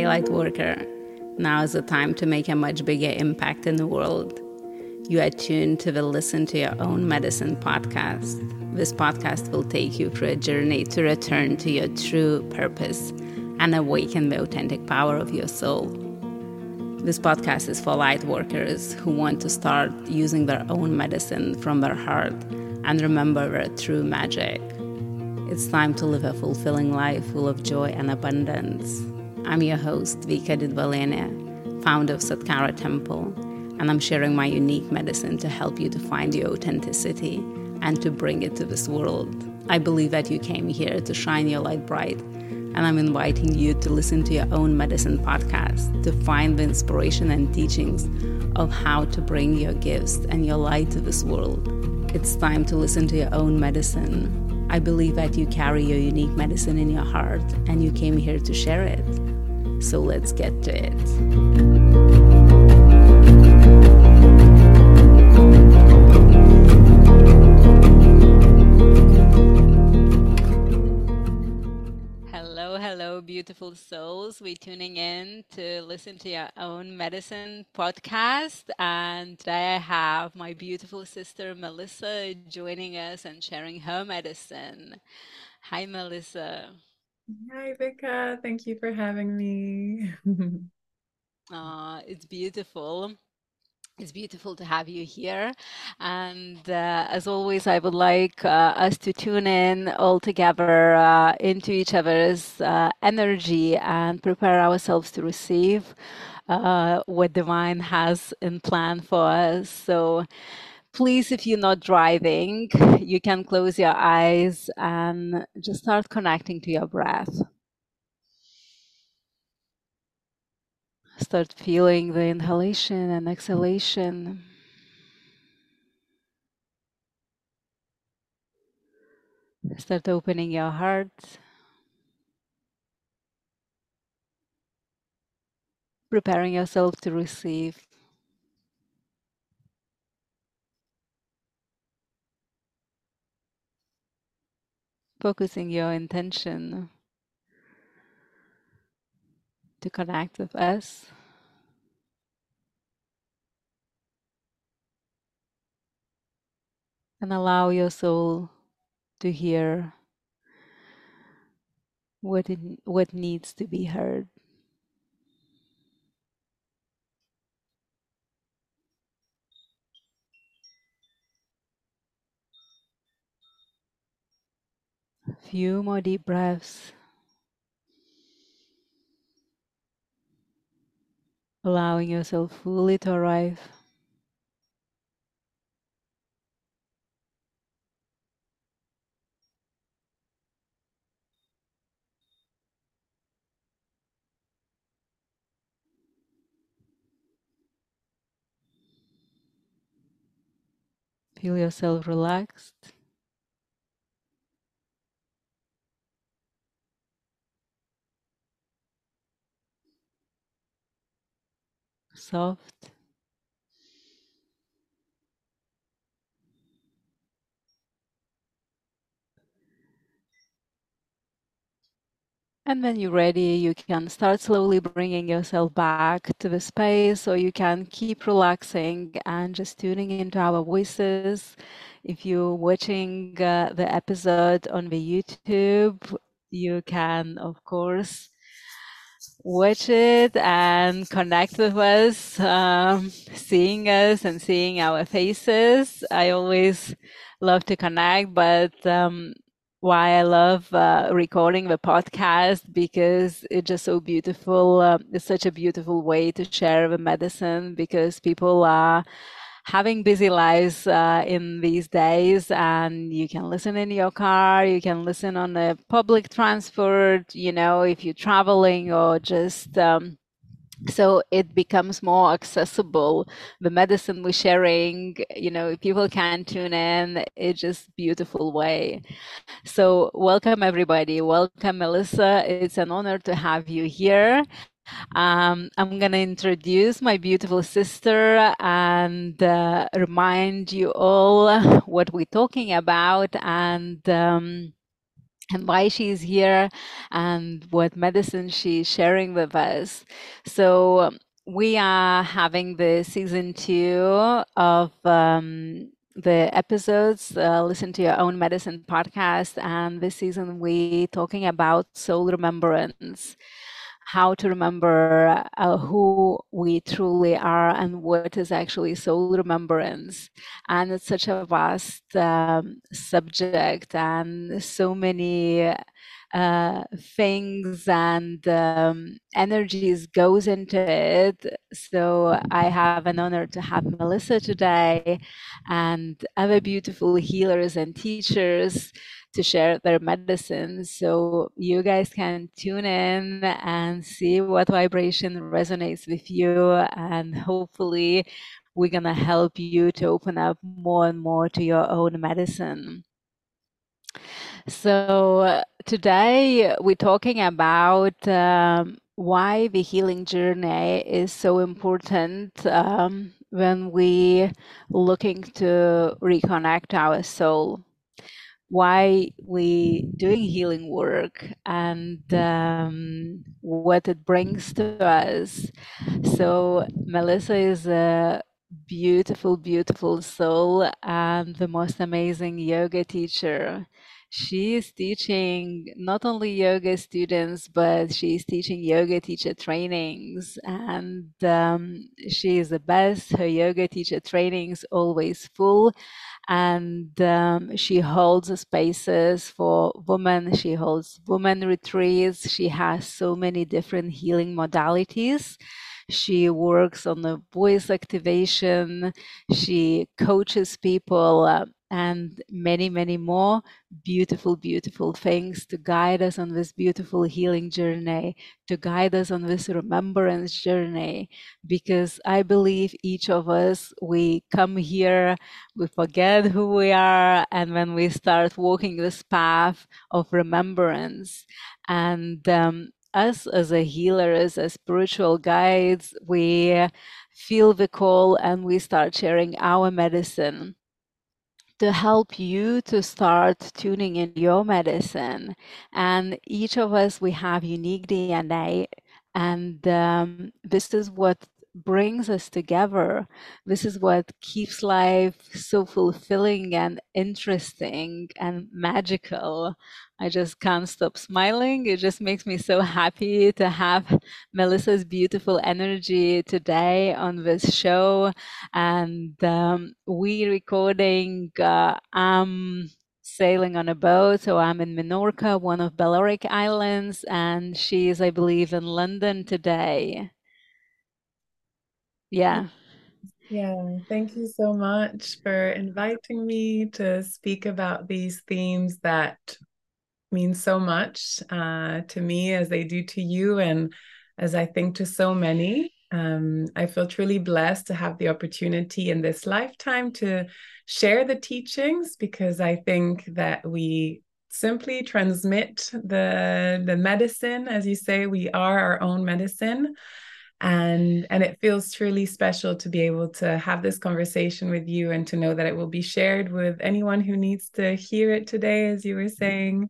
light worker. Now is the time to make a much bigger impact in the world. You are tuned to the Listen to Your Own Medicine podcast. This podcast will take you through a journey to return to your true purpose and awaken the authentic power of your soul. This podcast is for light workers who want to start using their own medicine from their heart and remember their true magic. It's time to live a fulfilling life full of joy and abundance. I'm your host, Vika Didvalene, founder of Satkara Temple, and I'm sharing my unique medicine to help you to find your authenticity and to bring it to this world. I believe that you came here to shine your light bright, and I'm inviting you to listen to your own medicine podcast to find the inspiration and teachings of how to bring your gifts and your light to this world. It's time to listen to your own medicine. I believe that you carry your unique medicine in your heart, and you came here to share it. So let's get to it. Hello, beautiful souls. We're tuning in to Listen to Your Own Medicine podcast. And today I have my beautiful sister, Melissa, joining us and sharing her medicine. Hi, Melissa. Hi, Vika. Thank you for having me. It's beautiful. It's beautiful to have you here. And as always, I would like us to tune in all together into each other's energy and prepare ourselves to receive what Divine has in plan for us. So please, if you're not driving, you can close your eyes and just start connecting to your breath. Start feeling the inhalation and exhalation. Start opening your heart. Preparing yourself to receive. Focusing your intention to connect with us. And allow your soul to hear what needs to be heard. A few more deep breaths. Allowing yourself fully to arrive. Feel yourself relaxed. Soft. And when you're ready, you can start slowly bringing yourself back to the space, or you can keep relaxing and just tuning into our voices. If you're watching the episode on the YouTube, you can, of course, watch it and connect with us, seeing us and seeing our faces. I always love to connect, but why I love recording the podcast, because it's just so beautiful. It's such a beautiful way to share the medicine, because people are having busy lives in these days, and you can listen in your car, you can listen on the public transport, if you're traveling, or just so it becomes more accessible. The medicine we're sharing, if people can tune in, it's just beautiful way. So welcome everybody. Welcome, Melissa. It's an honor to have you here. I'm going to introduce my beautiful sister and remind you all what we're talking about. And and why she's here and what medicine she's sharing with us. So we are having the season 2 of the episodes, Listen to Your Own Medicine podcast. And this season we talking about soul remembrance, how to remember who we truly are and what is actually soul remembrance. And it's such a vast subject, and so many things and energies goes into it. So I have an honor to have Melissa today and other beautiful healers and teachers to share their medicine. So you guys can tune in and see what vibration resonates with you, and hopefully we're going to help you to open up more and more to your own medicine. So today we're talking about why the healing journey is so important when we looking to reconnect our soul, why we doing healing work, and what it brings to us. So Melissa is a beautiful soul and the most amazing yoga teacher. She is teaching not only yoga students, but she's teaching yoga teacher trainings, and she is the best. Her yoga teacher trainings always full, and she holds spaces for women. She holds women retreats. She has so many different healing modalities. She works on the voice activation. She coaches people, and many more beautiful things to guide us on this beautiful healing journey, to guide us on this remembrance journey. Because I believe each of us, we come here, we forget who we are, and when we start walking this path of remembrance, and us as a healers, as spiritual guides, we feel the call and we start sharing our medicine to help you to start tuning in your medicine. And each of us, we have unique DNA, and this is what brings us together. This is what keeps life so fulfilling and interesting and magical. I just can't stop smiling. It just makes me so happy to have Melissa's beautiful energy today on this show. And we recording, I'm sailing on a boat, so I'm in Minorca, one of Balearic Islands, and she is, I believe, in London today. Yeah. Yeah, thank you so much for inviting me to speak about these themes that mean so much to me as they do to you, and as I think to so many. I feel truly blessed to have the opportunity in this lifetime to share the teachings, because I think that we simply transmit the medicine. As you say, we are our own medicine. And it feels truly special to be able to have this conversation with you, and to know that it will be shared with anyone who needs to hear it today, as you were saying.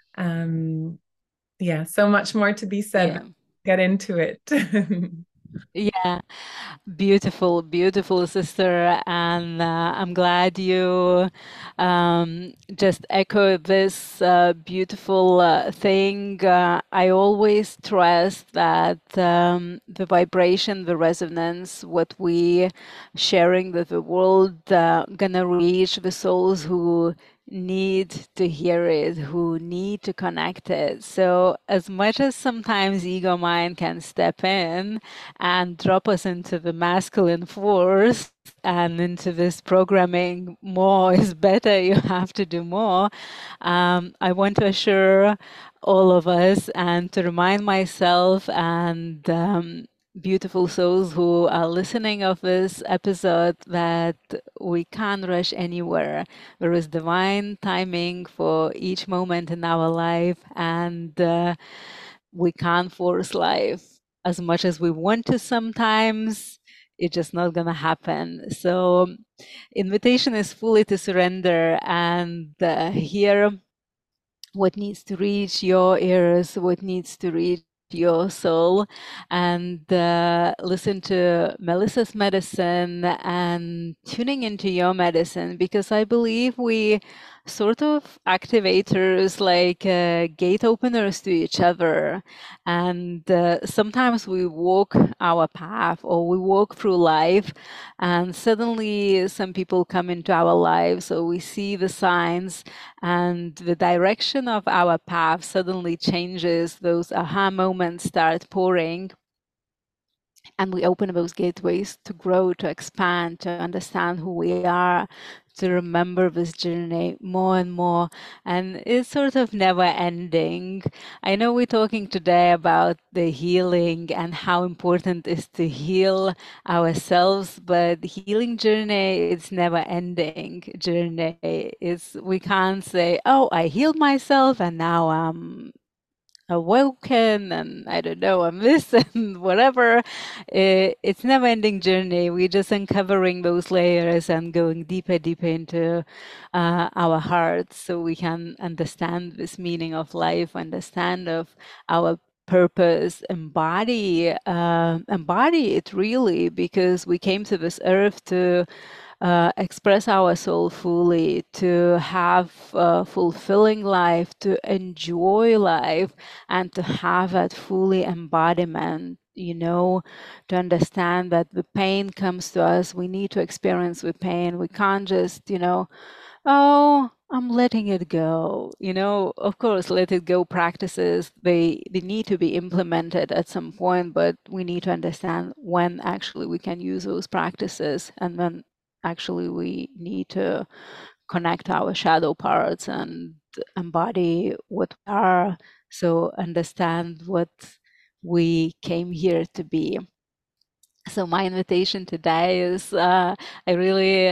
Yeah, so much more to be said. Yeah. Get into it. Yeah. Beautiful sister, and I'm glad you just echo this beautiful thing. I always stress that the vibration, the resonance, what we sharing with the world, gonna reach the souls who need to hear it, who need to connect it. So as much as sometimes ego mind can step in and drop us into the masculine force and into this programming, more is better, you have to do more. I want to assure all of us and to remind myself and beautiful souls who are listening of this episode that we can't rush anywhere. There is divine timing for each moment in our life, and we can't force life as much as we want to sometimes. It's just not gonna happen. So invitation is fully to surrender, and here what needs to reach your ears, what needs to reach your soul, and listen to Melissa's medicine and tuning into your medicine, because I believe we sort of activators, like gate openers to each other. And sometimes we walk our path or we walk through life, and suddenly some people come into our lives, so we see the signs, and the direction of our path suddenly changes. Those aha moments start pouring, and we open those gateways to grow, to expand, to understand who we are, to remember this journey more and more. And it's sort of never ending. I know we're talking today about the healing and how important it is to heal ourselves, but healing journey is never ending journey. It's, we can't say, oh, I healed myself and now I'm awoken and I don't know, I'm this and whatever. It's never ending journey. We're just uncovering those layers and going deeper, deeper into our hearts, so we can understand this meaning of life, understand of our purpose, embody it really, because we came to this earth to express our soul fully, to have a fulfilling life, to enjoy life, and to have that fully embodiment, to understand that the pain comes to us. We need to experience the pain. We can't just, oh, I'm letting it go. Of course, let it go practices, they need to be implemented at some point, but we need to understand when actually we can use those practices, and when actually we need to connect our shadow parts and embody what we are. So understand what we came here to be. So my invitation today is I really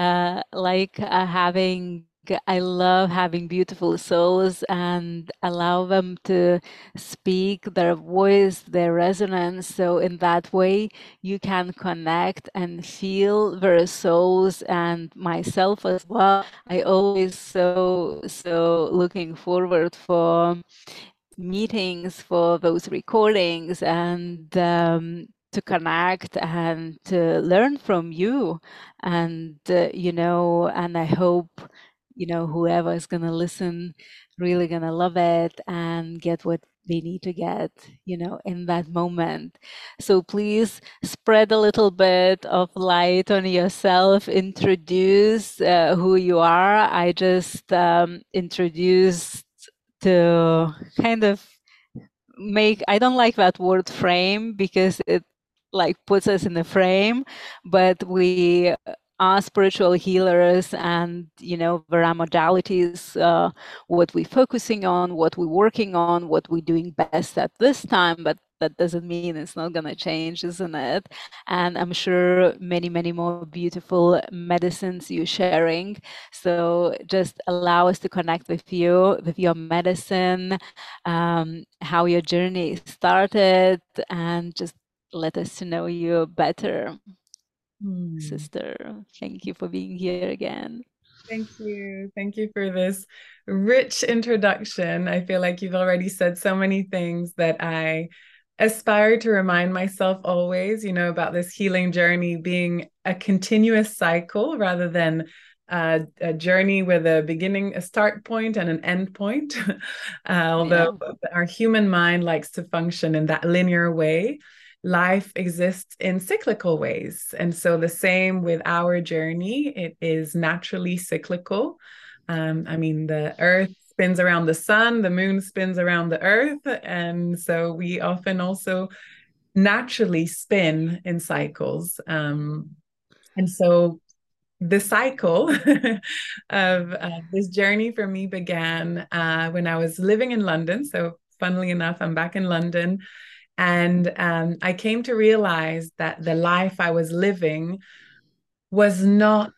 I love having beautiful souls and allow them to speak their voice, their resonance. So in that way, you can connect and feel their souls, and myself as well. I always so looking forward for meetings, for those recordings, and to connect and to learn from you. And and I hope whoever is going to listen really going to love it and get what they need to get in that moment. So please spread a little bit of light on yourself, introduce who you are. I just introduced to kind of make, I don't like that word frame, because it like puts us in a frame, but we are spiritual healers, and there are modalities, what we're focusing on, what we're working on, what we're doing best at this time, but that doesn't mean it's not going to change, isn't it? And I'm sure many, many more beautiful medicines you're sharing. So just allow us to connect with you, with your medicine, how your journey started, and just let us to know you better. Sister, thank you for being here again. Thank you. Thank you for this rich introduction. I feel like you've already said so many things that I aspire to remind myself always, about this healing journey being a continuous cycle rather than a journey with a beginning, a start point, and an end point. Although our human mind likes to function in that linear way, life exists in cyclical ways. And so the same with our journey, it is naturally cyclical. The earth spins around the sun, the moon spins around the earth. And so we often also naturally spin in cycles. And so the cycle of this journey for me began when I was living in London. So funnily enough, I'm back in London. And I came to realize that the life I was living was not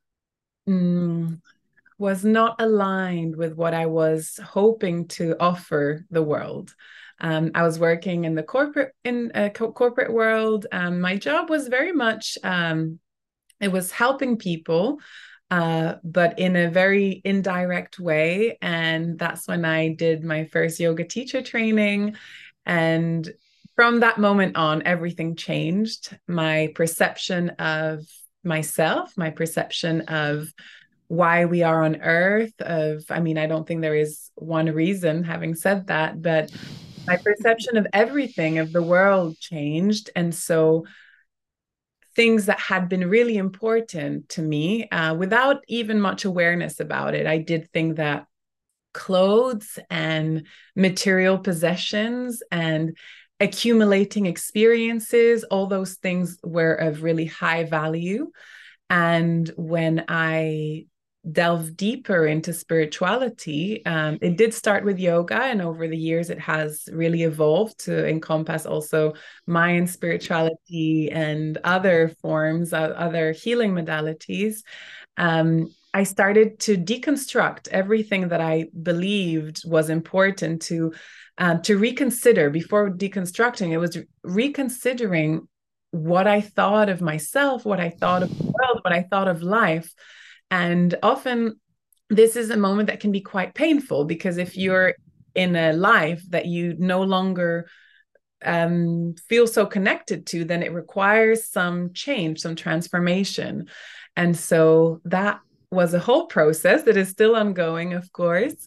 was not aligned with what I was hoping to offer the world. I was working in the corporate world. My job was very much it was helping people but in a very indirect way. And that's when I did my first yoga teacher training. And from that moment on, everything changed. My perception of myself, my perception of why we are on earth, I mean, I don't think there is one reason, having said that, but my perception of everything, of the world changed. And so things that had been really important to me, without even much awareness about it, I did think that clothes and material possessions and accumulating experiences, all those things were of really high value. And when I delved deeper into spirituality, it did start with yoga. And over the years, it has really evolved to encompass also Mayan spirituality and other forms, other healing modalities. I started to deconstruct everything that I believed was important to reconsider. Before deconstructing, it was reconsidering what I thought of myself, what I thought of the world, what I thought of life. And often this is a moment that can be quite painful, because if you're in a life that you no longer feel so connected to, then it requires some change, some transformation. And so that was a whole process that is still ongoing, of course.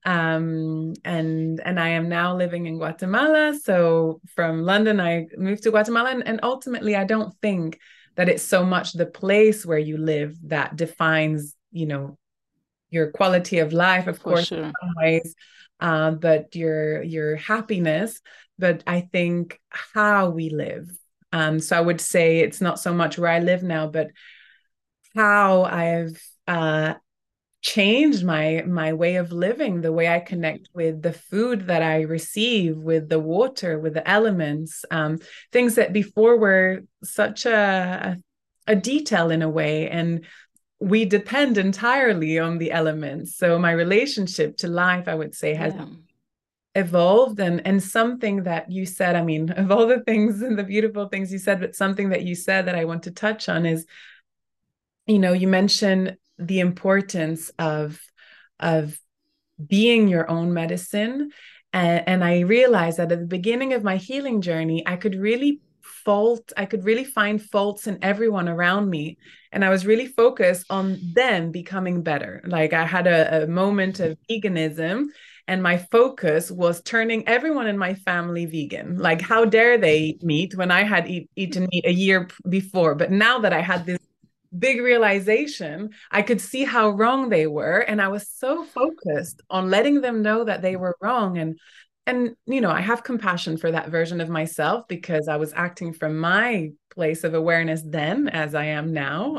And I am now living in Guatemala. So from London, I moved to Guatemala, and ultimately, I don't think that it's so much the place where you live that defines, your quality of life, of For course, sure. in some ways, but your happiness. But I think how we live. So I would say it's not so much where I live now, but how I've changed my way of living, the way I connect with the food that I receive, with the water, with the elements, things that before were such a detail in a way, and we depend entirely on the elements. So my relationship to life, I would say, has Yeah. evolved. And something that you said, I mean, of all the things and the beautiful things you said, but something that you said that I want to touch on is, you mentioned the importance of being your own medicine. And I realized that at the beginning of my healing journey, I could really find faults in everyone around me. And I was really focused on them becoming better. Like I had a moment of veganism, and my focus was turning everyone in my family vegan. Like, how dare they eat meat when I had eaten meat a year before? But now that I had this big realization, I could see how wrong they were. And I was so focused on letting them know that they were wrong. And I have compassion for that version of myself, because I was acting from my place of awareness then as I am now.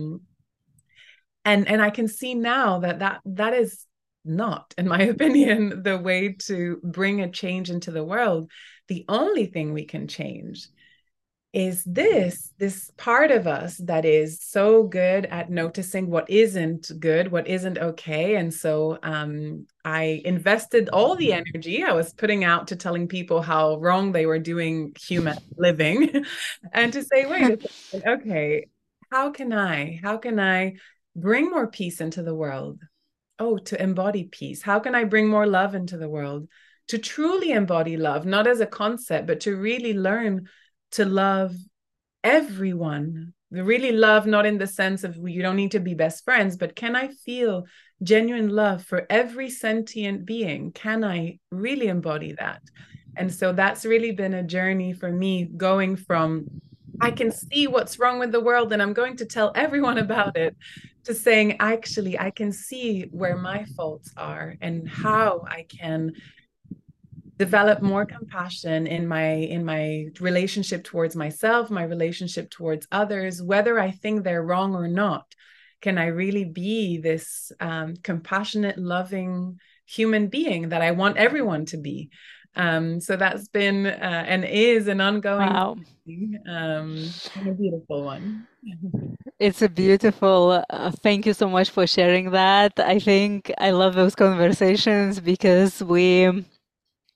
And I can see now that is not, in my opinion, the way to bring a change into the world. The only thing we can change is this part of us that is so good at noticing what isn't good, what isn't okay. And so I invested all the energy I was putting out to telling people how wrong they were doing human living, and to say, wait a second, okay, how can I bring more peace into the world? Oh, to embody peace. How can I bring more love into the world? To truly embody love, not as a concept, but to really learn to love everyone. Really love, not in the sense of you don't need to be best friends, but can I feel genuine love for every sentient being? Can I really embody that? And so that's really been a journey for me, going from I can see what's wrong with the world and I'm going to tell everyone about it, to saying, actually, I can see where my faults are and how I can develop more compassion in my relationship towards myself, my relationship towards others, whether I think they're wrong or not. Can I really be this compassionate, loving human being that I want everyone to be? So that's been and is an ongoing Wow. and a beautiful one. It's a beautiful, thank you so much for sharing that. I think I love those conversations because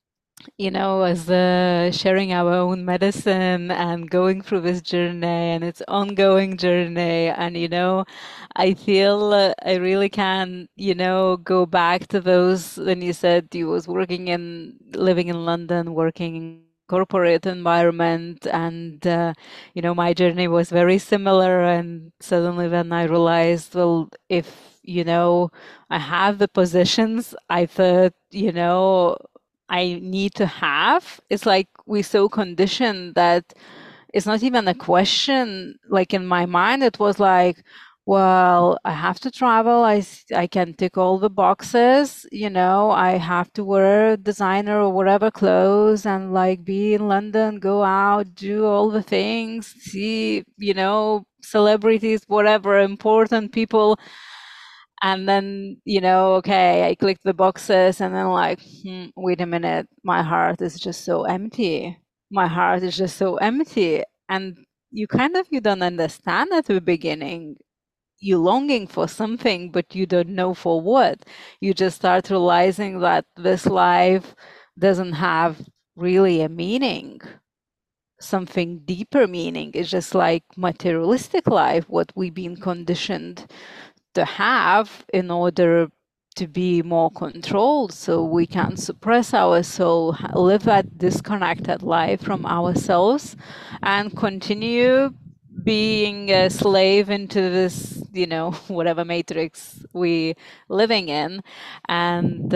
as sharing our own medicine and going through this journey, and it's ongoing journey. And, I feel I really can, go back to those when you said you was living in London, working in corporate environment, and, my journey was very similar. And suddenly when I realized, well, if, I have the positions I thought, I need to have. It's like we're so conditioned that it's not even a question. Like in my mind, it was like, well, I have to travel. I can tick all the boxes. I have to wear designer or whatever clothes and like be in London, go out, do all the things, see, celebrities, whatever, important people. And then, okay, I clicked the boxes and then like, wait a minute, my heart is just so empty. My heart is just so empty. And you don't understand at the beginning. You're longing for something, but you don't know for what. You just start realizing that this life doesn't have really a meaning, something deeper meaning. It's just like materialistic life, what we've been conditioned to have in order to be more controlled, so we can suppress our soul, live that disconnected life from ourselves, and continue being a slave into this, whatever matrix we living in. And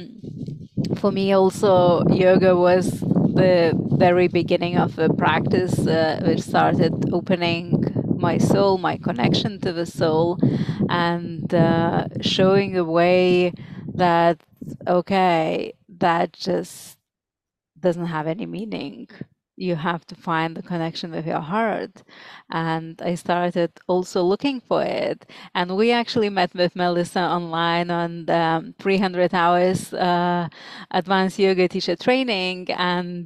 for me also, yoga was the very beginning of the practice, which started opening my soul, my connection to the soul, and showing the way that, okay, that just doesn't have any meaning. You have to find the connection with your heart. And I started also looking for it. And we actually met with Melissa online on the 300 hours advanced yoga teacher training. And,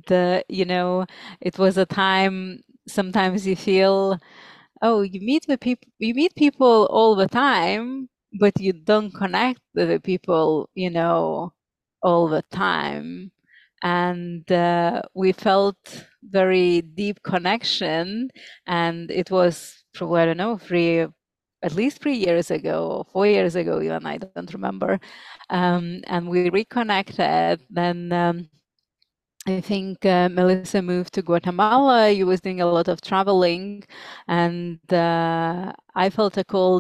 it was a time sometimes you feel, oh, you meet people all the time, but you don't connect with the people, all the time. And we felt very deep connection, and it was probably, I don't know, at least 3 years ago or 4 years ago, even I don't remember. And we reconnected. Then I think Melissa moved to Guatemala. You was doing a lot of traveling, and I felt a call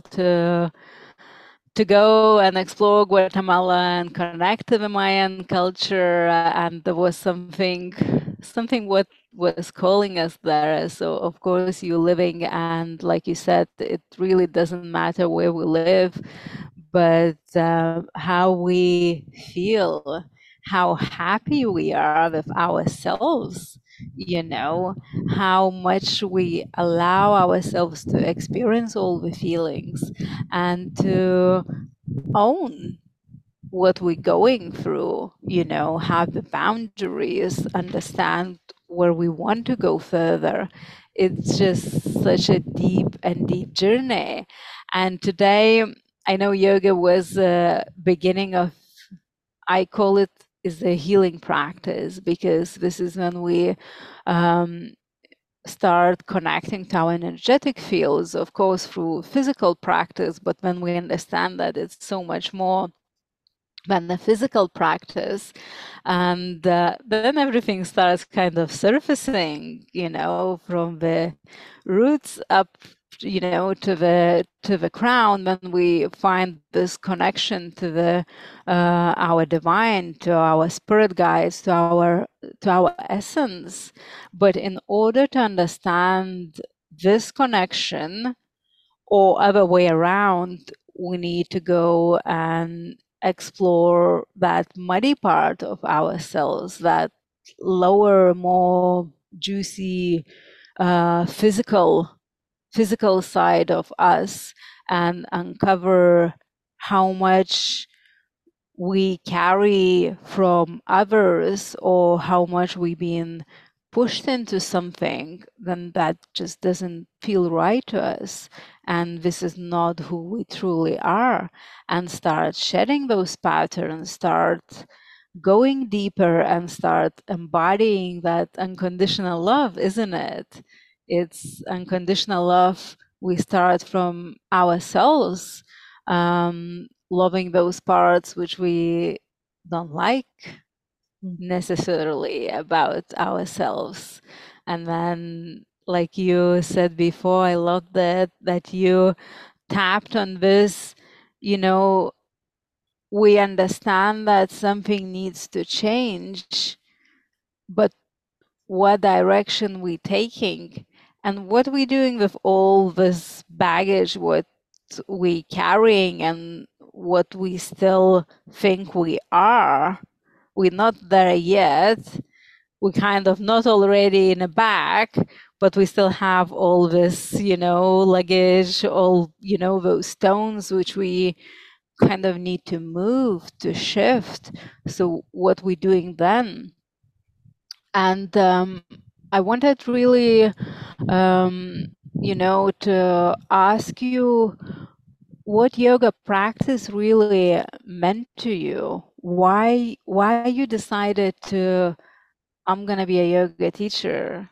to go and explore Guatemala and connect to the Mayan culture. And there was something what was calling us there. So of course you're living, and like you said, it really doesn't matter where we live, but how we feel, how happy we are with ourselves, how much we allow ourselves to experience all the feelings and to own what we're going through, have the boundaries, understand where we want to go further. It's just such a deep and deep journey. And today, I know yoga was a beginning of, I call it is a healing practice, because this is when we start connecting to our energetic fields, of course, through physical practice, but when we understand that it's so much more than the physical practice, and then everything starts kind of surfacing, from the roots up, to the crown, when we find this connection to the our divine, to our spirit guides, to our essence. But in order to understand this connection, or other way around, we need to go and explore that muddy part of ourselves, that lower, more juicy, physical side of us, and uncover how much we carry from others, or how much we've been pushed into something, then that just doesn't feel right to us. And this is not who we truly are. And start shedding those patterns, start going deeper and start embodying that unconditional love, isn't it? It's unconditional love. We start from ourselves, loving those parts which we don't like necessarily about ourselves. And then, like you said before, I love that you tapped on this, you know, we understand that something needs to change, but what direction we taking and what we doing with all this baggage, what we carrying and what we still think we are. We're not there yet. We're kind of not already in a bag, but we still have all this, luggage, all, those stones which we kind of need to move, to shift. So what we're doing then? And I wanted really, to ask you what yoga practice really meant to you. Why you decided to, I'm gonna be a yoga teacher,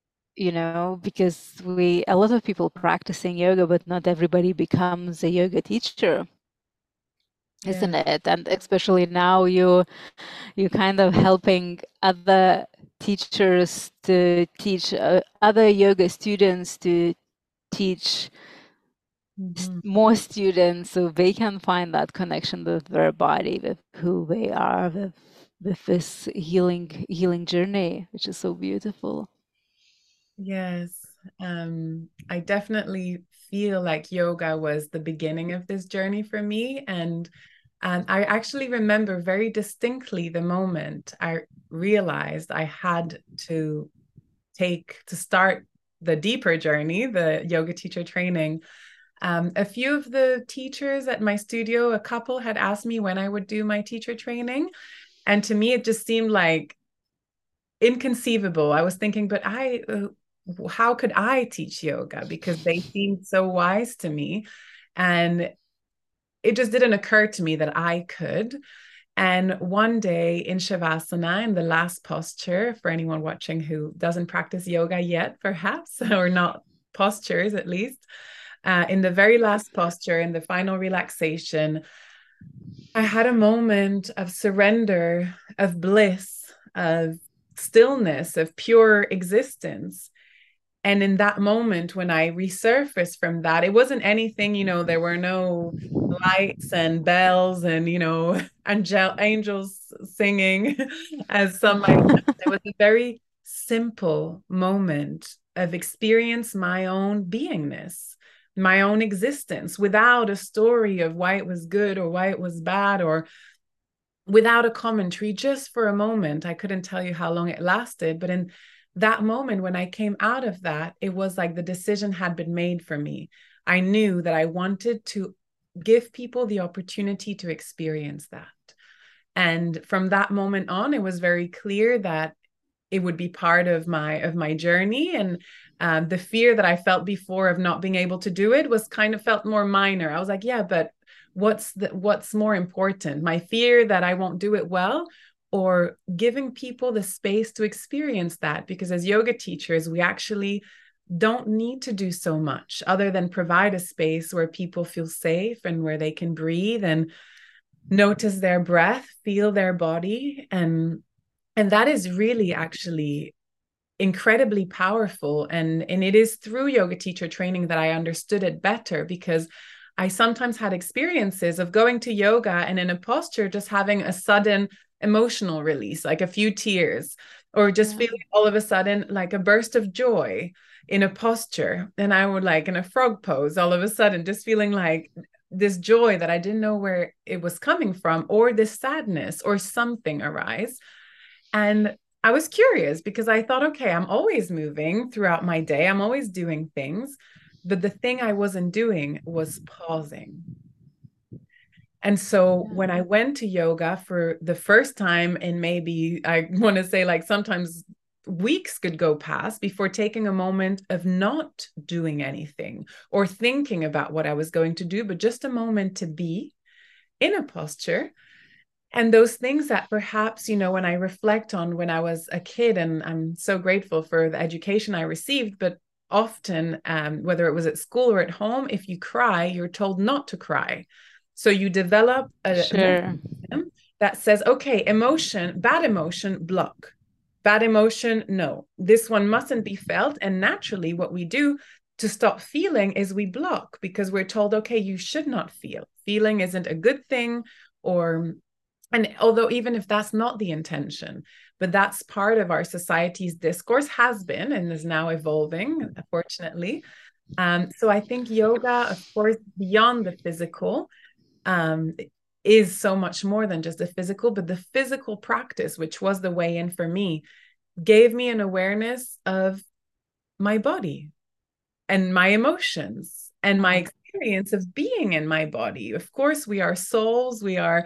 because a lot of people practicing yoga, but not everybody becomes a yoga teacher, isn't Yeah. it? And especially now you're kind of helping other teachers to teach other yoga students to teach Mm-hmm. more students so they can find that connection with their body, with who they are, with this healing journey, which is so beautiful. Yes. I definitely feel like yoga was the beginning of this journey for me. And I actually remember very distinctly the moment I realized I had to start the deeper journey, the yoga teacher training. A few of the teachers at my studio, a couple had asked me when I would do my teacher training. And to me, it just seemed like inconceivable. I was thinking, but how could I teach yoga? Because they seemed so wise to me. And it just didn't occur to me that I could. And one day in Shavasana, in the last posture, for anyone watching who doesn't practice yoga yet, perhaps, or not postures at least, in the very last posture, in the final relaxation, I had a moment of surrender, of bliss, of stillness, of pure existence. And in that moment, when I resurfaced from that, it wasn't anything, there were no lights and bells and, angels singing, as some might imagine. It was a very simple moment of experience my own beingness, my own existence, without a story of why it was good or why it was bad, or without a commentary, just for a moment. I couldn't tell you how long it lasted, but in that moment, when I came out of that, it was like the decision had been made for me. I knew that I wanted to give people the opportunity to experience that. And from that moment on, it was very clear that it would be part of my journey. And the fear that I felt before of not being able to do it was kind of felt more minor. I was like, yeah, but what's more important? My fear that I won't do it well, or giving people the space to experience that? Because as yoga teachers, we actually don't need to do so much other than provide a space where people feel safe and where they can breathe and notice their breath, feel their body. And that is really actually incredibly powerful. And it is through yoga teacher training that I understood it better, because I sometimes had experiences of going to yoga and in a posture just having a sudden emotional release, like a few tears, or just Yeah. feeling all of a sudden like a burst of joy in a posture. And I would, like in a frog pose, all of a sudden just feeling like this joy that I didn't know where it was coming from, or this sadness or something arise. And I was curious because I thought, okay, I'm always moving throughout my day, I'm always doing things. But the thing I wasn't doing was pausing. And so when I went to yoga for the first time, and maybe I want to say like sometimes weeks could go past before taking a moment of not doing anything or thinking about what I was going to do, but just a moment to be in a posture, And those things that perhaps, when I reflect on when I was a kid, and I'm so grateful for the education I received, but often, whether it was at school or at home, if you cry, you're told not to cry. So you develop a Sure. mechanism that says, okay, emotion, bad emotion, block. Bad emotion, no. This one mustn't be felt. And naturally, what we do to stop feeling is we block because we're told, okay, you should not feel. Feeling isn't a good thing, or and although even if that's not the intention, but that's part of our society's discourse, has been and is now evolving, fortunately. So I think yoga, of course, beyond the physical, um, is so much more than just the physical, but the physical practice, which was the way in for me, gave me an awareness of my body and my emotions and my experience of being in my body. Of course, we are souls, we are,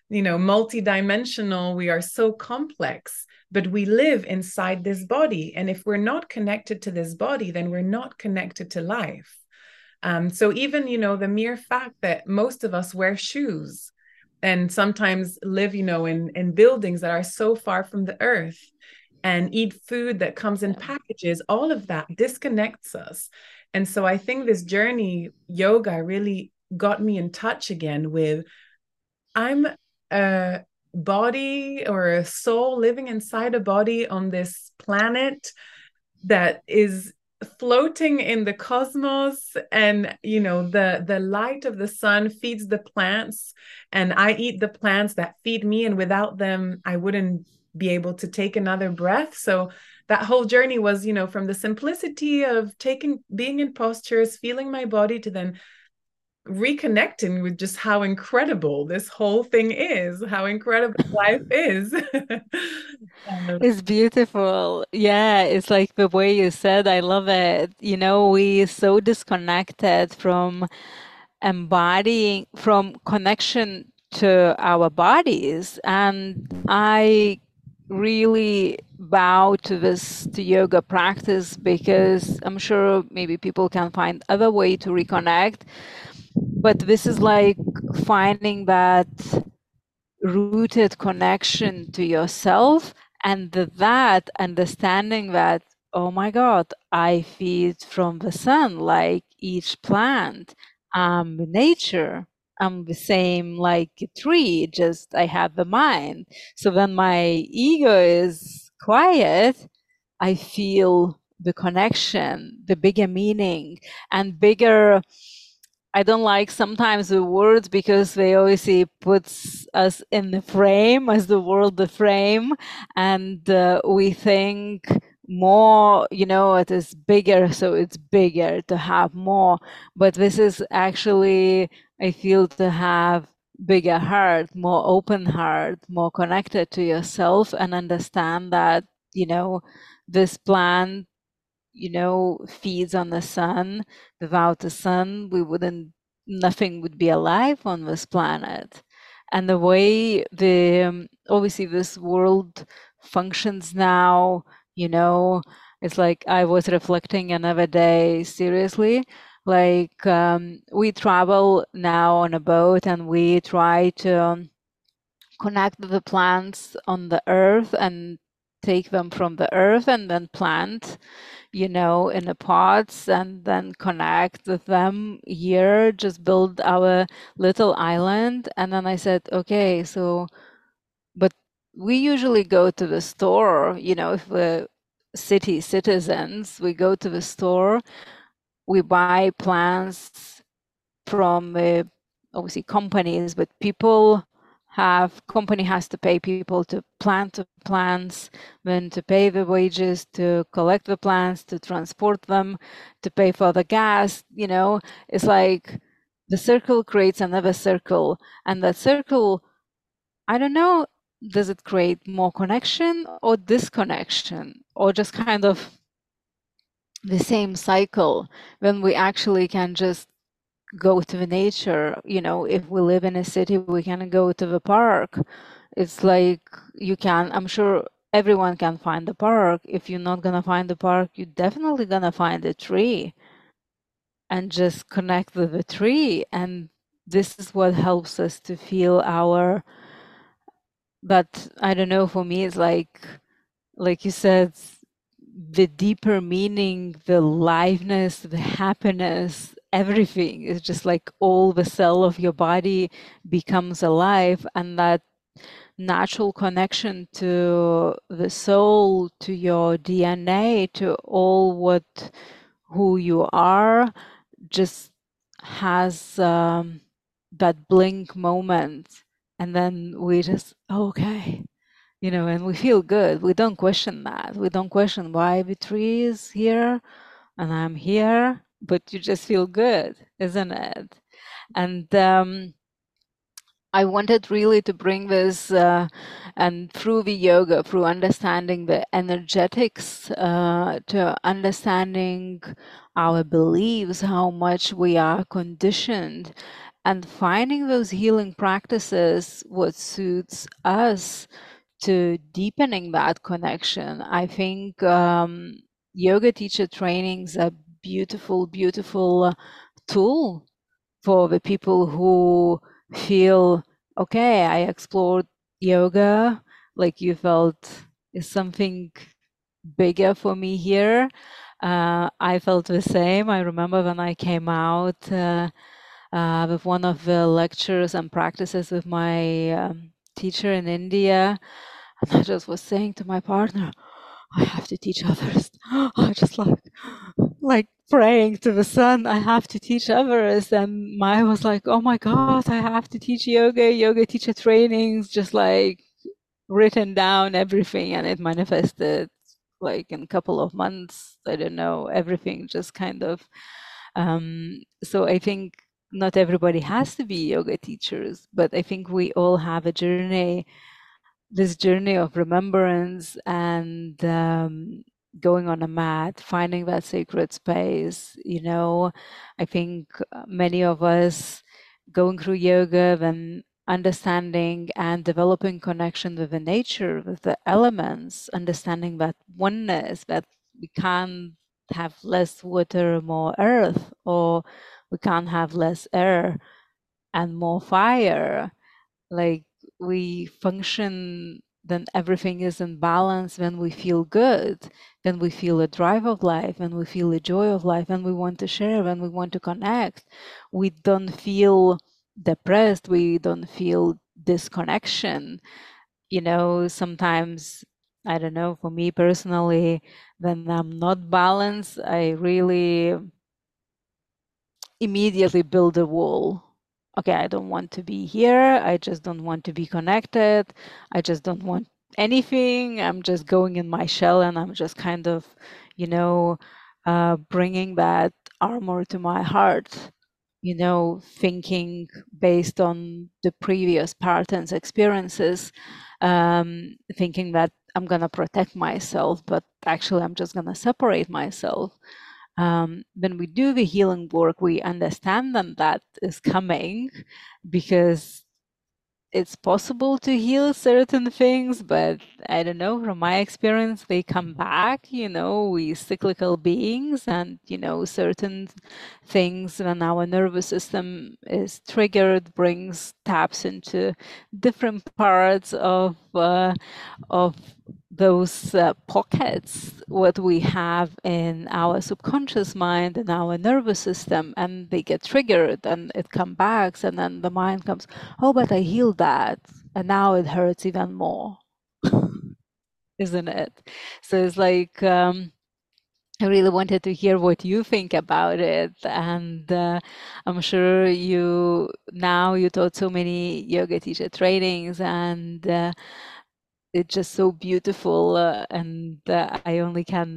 multidimensional, we are so complex, but we live inside this body. And if we're not connected to this body, then we're not connected to life. So even, the mere fact that most of us wear shoes and sometimes live, in buildings that are so far from the earth and eat food that comes in packages, all of that disconnects us. And so I think this journey, yoga, really got me in touch again with I'm a body or a soul living inside a body on this planet that is floating in the cosmos, and the light of the sun feeds the plants, and I eat the plants that feed me, and without them I wouldn't be able to take another breath. So that whole journey was, from the simplicity of being in postures, feeling my body, to then reconnecting with just how incredible this whole thing is, how incredible life is. It's beautiful. Yeah, it's like the way you said, I love it. We so disconnected from embodying, from connection to our bodies. And I really bow to yoga practice because I'm sure maybe people can find other way to reconnect. But this is like finding that rooted connection to yourself, and that understanding that, oh my God, I feed from the sun like each plant. Nature. I'm the same like a tree, just I have the mind. So when my ego is quiet, I feel the connection, the bigger meaning, and bigger. I don't like sometimes the words because they obviously puts us in the frame as the world the frame, and we think more, it is bigger, so it's bigger to have more. But this is actually, I feel, to have bigger heart, more open heart, more connected to yourself, and understand that, this plant, feeds on the sun. Without the sun, nothing would be alive on this planet. And the way obviously this world functions now, it's like I was reflecting another day, seriously, like we travel now on a boat and we try to connect the plants on the earth and take them from the earth and then plant, in the pots, and then connect with them here, just build our little island. And then I said, okay, so, but we usually go to the store, if we're city citizens, we go to the store, we buy plants from obviously companies, but company has to pay people to plant the plants, then to pay the wages, to collect the plants, to transport them, to pay for the gas. It's like the circle creates another circle, and that circle, I don't know, does it create more connection or disconnection, or just kind of the same cycle, when we actually can just go to the nature. If we live in a city, we can go to the park. It's like I'm sure everyone can find the park. If you're not gonna find the park, you're definitely gonna find a tree and just connect with the tree. And this is what helps us to feel our But I don't know, for me, it's like you said, the deeper meaning, the liveness, the happiness, everything is just like all the cell of your body becomes alive, and that natural connection to the soul, to your DNA, to all what who you are, just has that blink moment, and then we just okay, and we feel good. We don't question that. We don't question why the tree is here and I'm here, but you just feel good, isn't it? And I wanted really to bring this, and through the yoga, through understanding the energetics, to understanding our beliefs, how much we are conditioned, and finding those healing practices, what suits us, to deepening that connection. I think yoga teacher trainings are beautiful, beautiful tool for the people who feel, okay, I explored yoga, like you felt is something bigger for me here. I felt the same. I remember when I came out with one of the lectures and practices with my teacher in India, and I just was saying to my partner, I have to teach others. I just like praying to the sun, I have to teach others. And Maya was like, oh my God, I have to teach yoga teacher trainings, just like written down everything, and it manifested like in a couple of months. I don't know, everything just kind of so I think not everybody has to be yoga teachers, but I think we all have a journey, this journey of remembrance, and going on a mat, finding that sacred space. I think many of us going through yoga, then understanding and developing connection with the nature, with the elements, understanding that oneness, that we can't have less water, more earth, or we can't have less air and more fire. Like, we function, then everything is in balance when we feel good, when we feel a drive of life, when we feel a joy of life, when we want to share, when we want to connect. We don't feel depressed, we don't feel disconnection. Sometimes, I don't know, for me personally, when I'm not balanced, I really immediately build a wall. Okay, I don't want to be here. I just don't want to be connected. I just don't want anything. I'm just going in my shell, and I'm just kind of, bringing that armor to my heart, thinking based on the previous patterns, experiences, thinking that I'm going to protect myself, but actually, I'm just going to separate myself. When we do the healing work, we understand that is coming, because it's possible to heal certain things, but I don't know, from my experience, they come back. We cyclical beings, and certain things, when our nervous system is triggered, brings taps into different parts of those pockets what we have in our subconscious mind and our nervous system, and they get triggered and it comes back, and then the mind comes, oh, but I healed that, and now it hurts even more. Isn't it? So it's like, I really wanted to hear what you think about it, and I'm sure you taught so many yoga teacher trainings, and it's just so beautiful, and I only can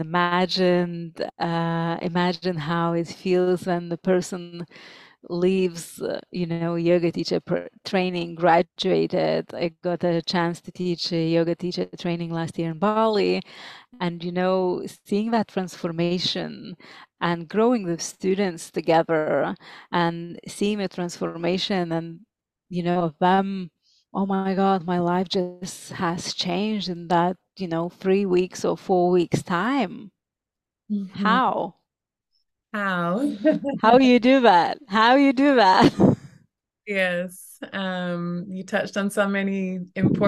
imagine how it feels when the person leaves, yoga teacher training, graduated. I got a chance to teach a yoga teacher training last year in Bali, and seeing that transformation and growing with students together, and seeing the transformation, and of them, oh my God, my life just has changed in that 3 weeks or 4 weeks time. Mhm. How How? how you do that? How you do that? Yes, you touched on so many important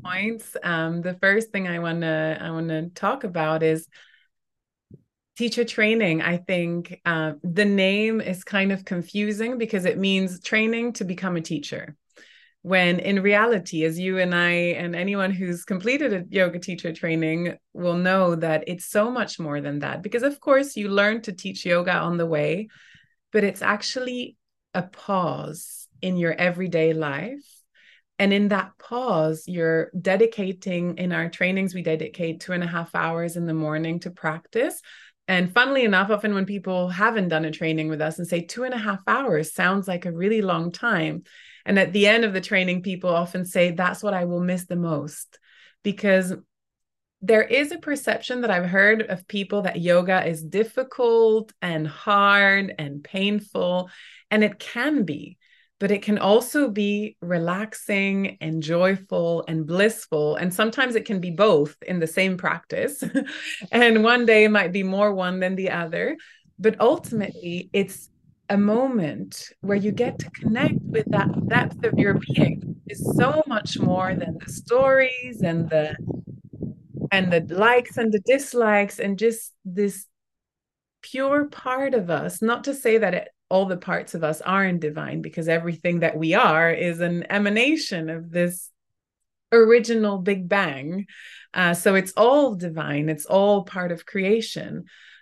points. The first thing I wanna talk about is teacher training. I think the name is kind of confusing because it means training to become a teacher. When in reality, as you and I and anyone who's completed a yoga teacher training will know, that it's so much more than that. Because of course you learn to teach yoga on the way, but it's actually a pause in your everyday life. And in that pause, you're dedicating, in our trainings, we dedicate 2.5 hours in the morning to practice. And funnily enough, often when people haven't done a training with us and say 2.5 hours sounds like a really long time. And at the end of the training, people often say, that's what I will miss the most. Because there is a perception that I've heard of people that yoga is difficult and hard and painful, and it can be, but it can also be relaxing and joyful and blissful. And sometimes it can be both in the same practice. And one day might be more one than the other. But ultimately, it's a moment where you get to connect with that depth of your being. Is so much more than the stories and the likes and the dislikes, and just this pure part of us. Not to say that all the parts of us aren't divine, because everything that we are is an emanation of this original Big Bang. So it's all divine, it's all part of creation.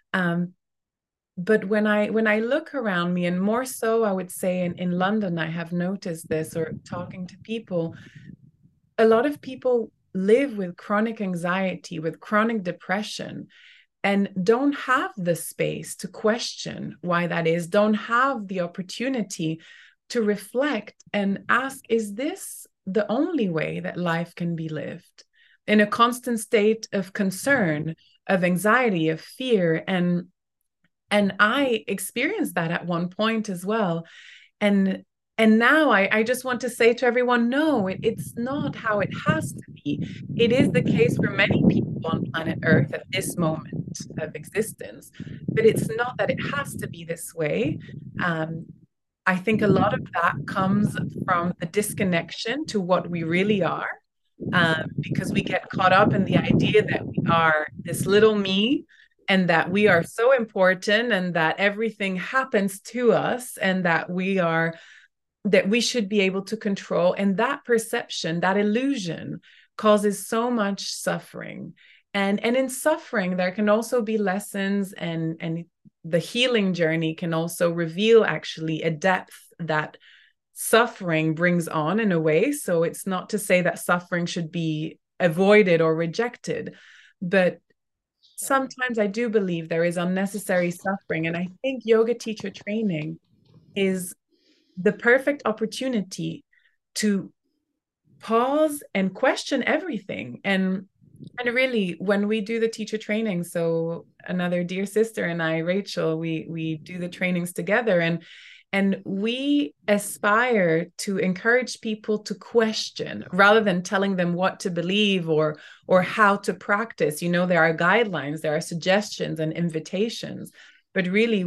But when I look around me, and more so I would say in London, I have noticed this, or talking to people, a lot of people live with chronic anxiety, with chronic depression, and don't have the space to question why that is, don't have the opportunity to reflect and ask, is this the only way that life can be lived? In a constant state of concern, of anxiety, of fear. And I experienced that at one point as well. And now I just want to say to everyone, no, it's not how it has to be. It is the case for many people on planet Earth at this moment of existence, but it's not that it has to be this way. Um, I think a lot of that comes from the disconnection to what we really are, because we get caught up in the idea that we are this little me, and that we are so important, and that everything happens to us, and that we should be able to control. And that perception, that illusion, causes so much suffering. And in suffering, there can also be lessons, and the healing journey can also reveal actually a depth that suffering brings on, in a way. So it's not to say that suffering should be avoided or rejected, but sometimes I do believe there is unnecessary suffering. And I think yoga teacher training is the perfect opportunity to pause and question everything. And really, when we do the teacher training, so another dear sister and I, Rachel, we do the trainings together, and we aspire to encourage people to question rather than telling them what to believe or how to practice. You know, there are guidelines, there are suggestions and invitations, but really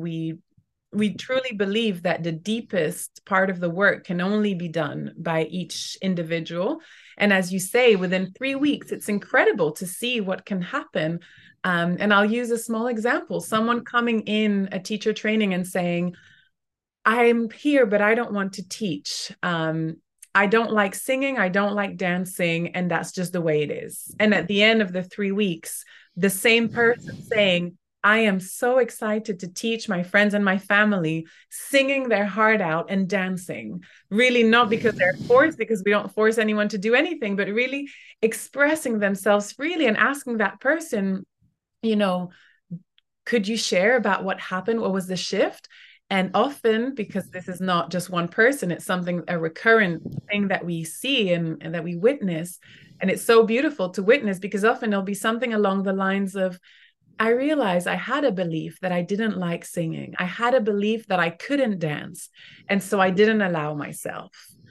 we truly believe that the deepest part of the work can only be done by each individual. And as you say, within 3 weeks, it's incredible to see what can happen. And I'll use a small example. Someone coming in a teacher training and saying, I'm here, but I don't want to teach. I don't like singing, I don't like dancing, and that's just the way it is. And at the end of the 3 weeks, the same person saying, I am so excited to teach my friends and my family, singing their heart out and dancing. Really, not because they're forced, because we don't force anyone to do anything, but really expressing themselves freely and asking that person, you know, could you share about what happened? What was the shift? And often, because this is not just one person, it's something, a recurrent thing that we see and that we witness. And it's so beautiful to witness, because often it'll be something along the lines of, I realized I had a belief that I didn't like singing. I had a belief that I couldn't dance. And so I didn't allow myself.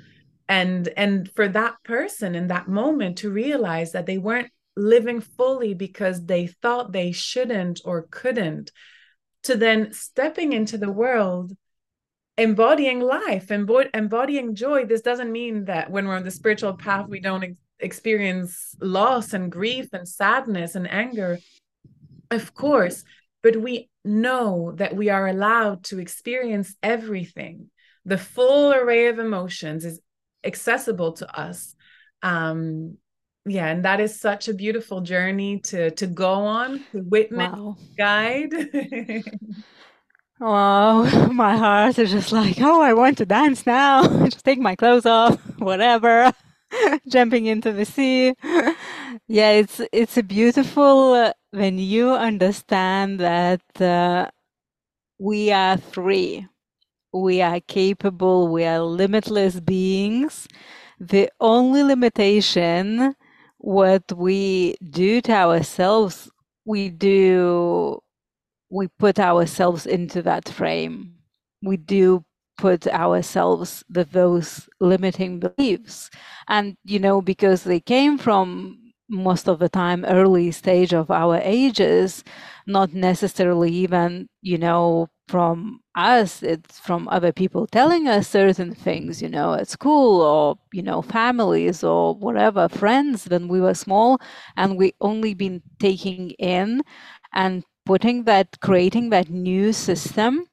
And for that person in that moment to realize that they weren't living fully because they thought they shouldn't or couldn't, to then stepping into the world, embodying life, embodying joy. This doesn't mean that when we're on the spiritual path, we don't experience loss and grief and sadness and anger, of course, but we know that we are allowed to experience everything. The full array of emotions is accessible to us. Yeah, and that is such a beautiful journey to go on, to witness, Wow. guide. Wow, my heart is just like, oh, I want to dance now. Just take my clothes off, whatever. Jumping into the sea. Yeah, it's a beautiful when you understand that we are free. We are capable, we are limitless beings. The only limitation, what we do to ourselves, we put ourselves into that frame. We do put ourselves with those limiting beliefs. And, because they came from most of the time early stage of our ages, not necessarily even, from us, it's from other people telling us certain things, at school or, families or whatever, friends when we were small, and we only been taking in and creating that new system.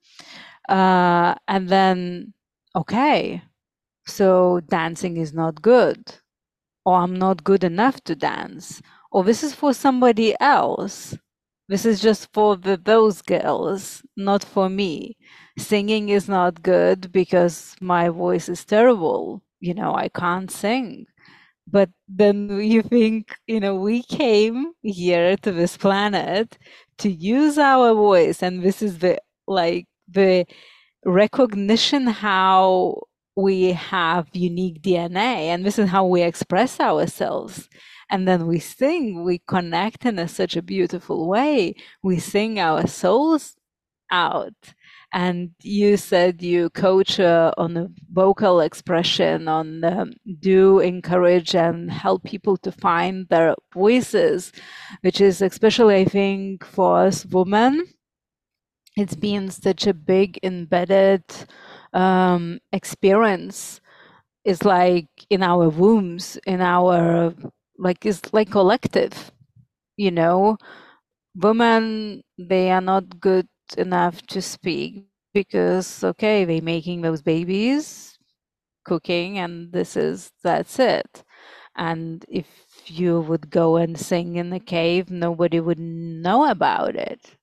And then, okay, so dancing is not good, or I'm not good enough to dance, or this is for somebody else. This is just for those girls, not for me. Singing is not good because my voice is terrible. I can't sing. But then you think, we came here to this planet to use our voice, and this is the recognition how we have unique DNA, and this is how we express ourselves. And then we sing, we connect in such a beautiful way. We sing our souls out. And you said you coach on the vocal expression, on do encourage and help people to find their voices, which is especially, I think, for us women, it's been such a big embedded experience. It's like in our wombs, it's like collective, you know women, they are not good enough to speak because, okay, they making those babies, cooking, and that's it. And if you would go and sing in the cave, nobody would know about it.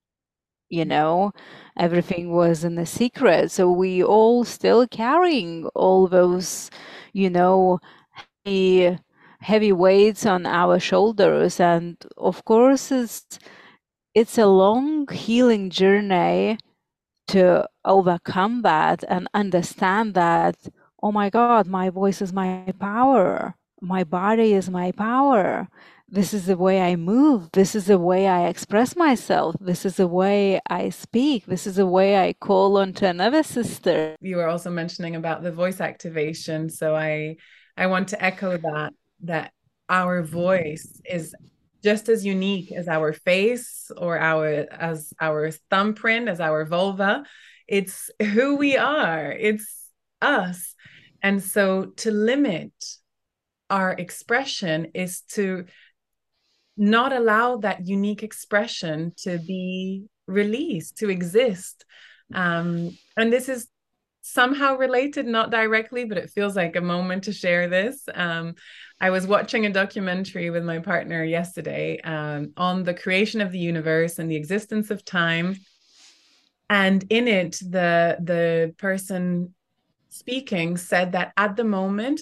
Everything was in the secret. So we all still carrying all those, you know, heavy, heavy weights on our shoulders. And of course, it's a long healing journey to overcome that and understand that, oh my God, my voice is my power. My body is my power. This is the way I move. This is the way I express myself. This is the way I speak. This is the way I call on to another sister. You were also mentioning about the voice activation. So I want to echo that our voice is just as unique as our face or our thumbprint, as our vulva. It's who we are. It's us. And so to limit our expression is to not allow that unique expression to be released, to exist. And this is somehow related, not directly, but it feels like a moment to share this. I was watching a documentary with my partner yesterday on the creation of the universe and the existence of time. And in it, the person speaking said that at the moment,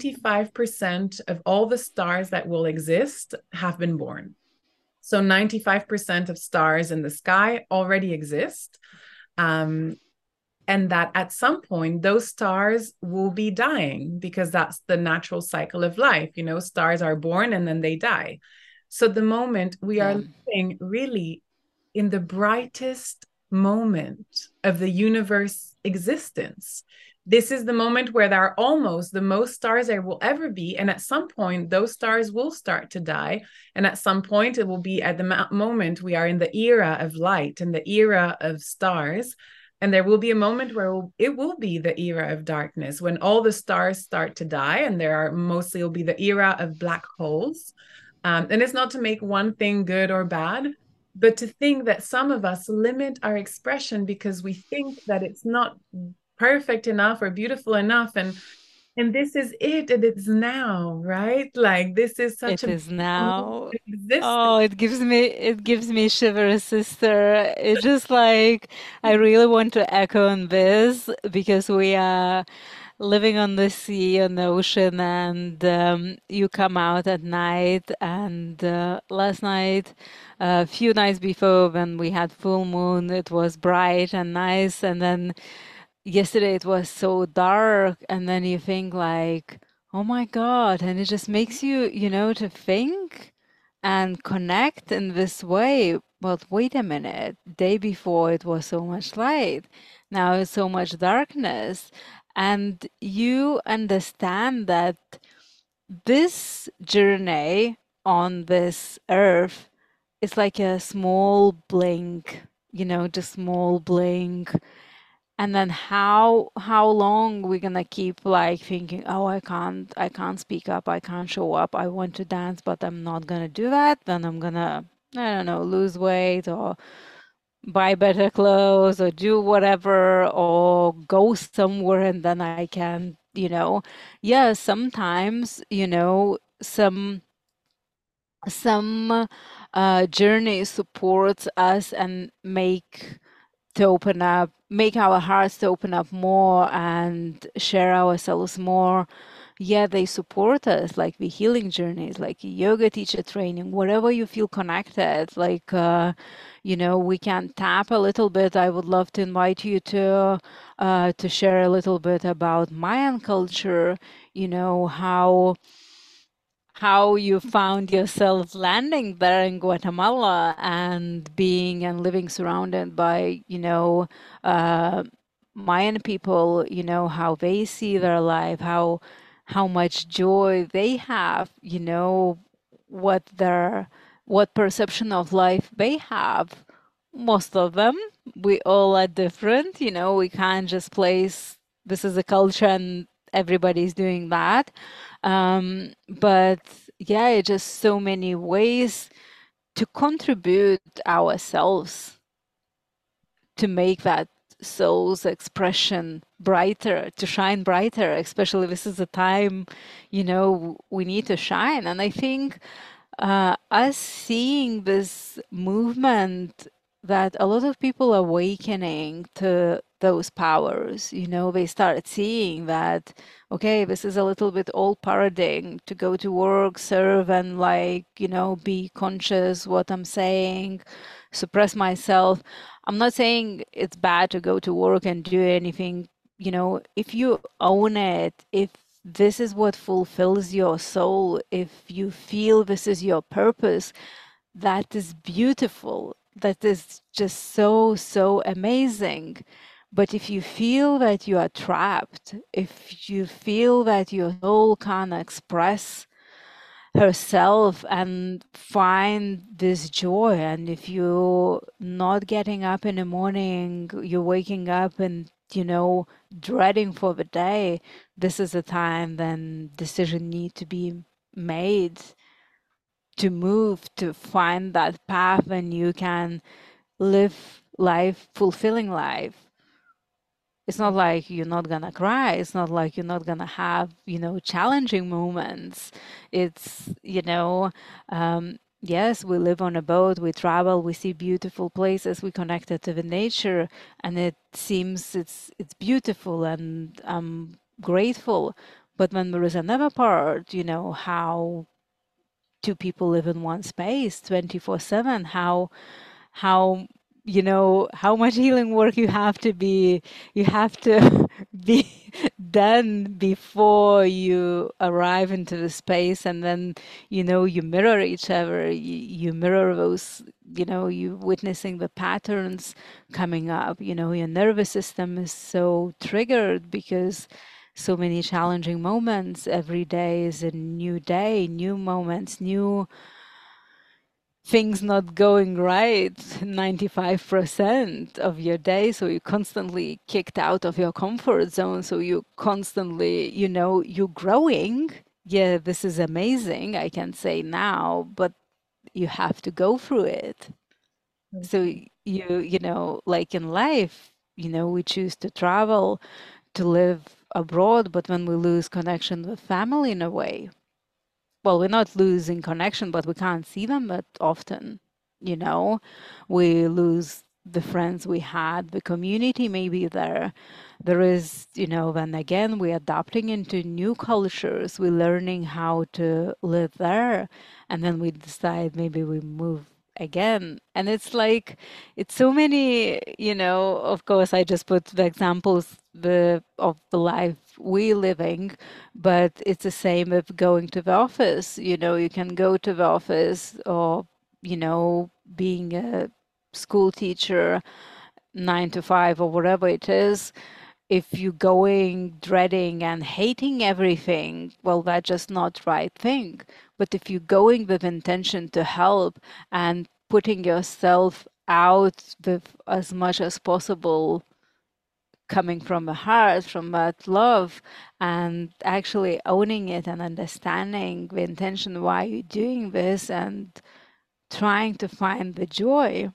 95% of all the stars that will exist have been born. So 95% of stars in the sky already exist. And that at some point, those stars will be dying because that's the natural cycle of life. Stars are born and then they die. So the moment we are living really in the brightest moment of the universe existence. This is the moment where there are almost the most stars there will ever be. And at some point, those stars will start to die. And at some point, it will be at the moment we are in the era of light and the era of stars. And there will be a moment where it will be the era of darkness, when all the stars start to die, and there are mostly will be the era of black holes. And it's not to make one thing good or bad, but to think that some of us limit our expression because we think that it's not perfect enough or beautiful enough. And this is it, and it's now, right? Like this is such It a is now. existence. Oh, it gives me shivers, sister. It's just like I really want to echo on this because we are living on the sea, on the ocean, and you come out at night. And last night, a few nights before, when we had full moon, it was bright and nice. And then yesterday it was so dark, and then you think like, oh my God, and it just makes you, to think and connect in this way. But wait a minute, day before it was so much light, now it's so much darkness. And you understand that this journey on this earth is like a small blink, just small blink. And then how long we're gonna keep like thinking, oh, I can't speak up, I can't show up, I want to dance, but I'm not gonna do that. Then I'm gonna, I don't know, lose weight or buy better clothes or do whatever or go somewhere and then I can, yeah, sometimes, some journey supports us and make our hearts to open up more and share ourselves more. Yeah, they support us, like the healing journeys, like yoga teacher training, wherever you feel connected. Like, we can tap a little bit. I would love to invite you to share a little bit about Mayan culture. How you found yourself landing there in Guatemala and being and living surrounded by, uh, Mayan people, how they see their life, how much joy they have, what their what perception of life they have. Most of them, we all are different, we can't just place this is a culture and everybody's doing that. But yeah, it's just so many ways to contribute ourselves to make that soul's expression brighter, to shine brighter, especially this is a time, we need to shine. And I think us seeing this movement that a lot of people are awakening to those powers, they start seeing that, okay, this is a little bit old paradigm to go to work, serve, and like, be conscious what I'm saying, suppress myself. I'm not saying it's bad to go to work and do anything, if you own it, if this is what fulfills your soul, if you feel this is your purpose, that is beautiful. That is just so, so amazing. But if you feel that you are trapped, if you feel that your soul can't express herself and find this joy, and if you're not getting up in the morning, you're waking up and dreading for the day, this is a time then decision need to be made to move to find that path and you can live life, fulfilling life. It's not like you're not gonna cry. It's not like you're not gonna have, challenging moments. It's, yes, we live on a boat, we travel, we see beautiful places, we connected to the nature, and it seems it's beautiful and I'm grateful. But when there is another part, how two people live in one space 24/7, how how much healing work you have to be done before you arrive into the space, and then you mirror each other, you mirror those, you witnessing the patterns coming up, your nervous system is so triggered because so many challenging moments. Every day is a new day, new moments, new things not going right 95% of your day, so you're constantly kicked out of your comfort zone, so you constantly, you're growing. Yeah, this is amazing, I can say now, but you have to go through it. So like in life, we choose to travel, to live abroad, but when we lose connection with family in a way, well, we're not losing connection, but we can't see them that often. You know, we lose the friends we had, the community maybe there. There is, then again, we're adapting into new cultures, we're learning how to live there, and then we decide maybe we move again. And it's like, it's so many, of course, I just put the examples of the life we living, but it's the same with going to the office. You can go to the office, or, being a school teacher, 9 to 5 or whatever it is. If you're going dreading and hating everything, well, that's just not right thing. But if you're going with intention to help and putting yourself out with as much as possible, coming from the heart, from that love, and actually owning it and understanding the intention why you're doing this and trying to find the joy,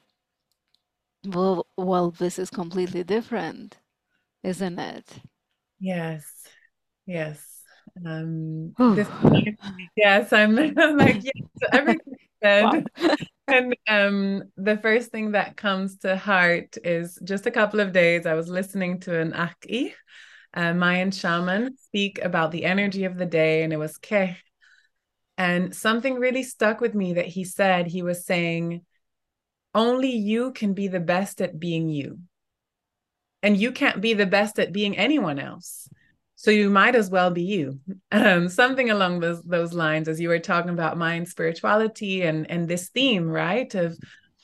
well, this is completely different, isn't it? Yes, yes. Whew. This, yes, I'm like, yes, to everything you Wow. said. And the first thing that comes to heart is just a couple of days I was listening to an Aki, a Mayan shaman, speak about the energy of the day, and it was Ke. And something really stuck with me that he said. He was saying, only you can be the best at being you. And you can't be the best at being anyone else. So you might as well be you. Something along those lines, as you were talking about Mayan spirituality and this theme, right? Of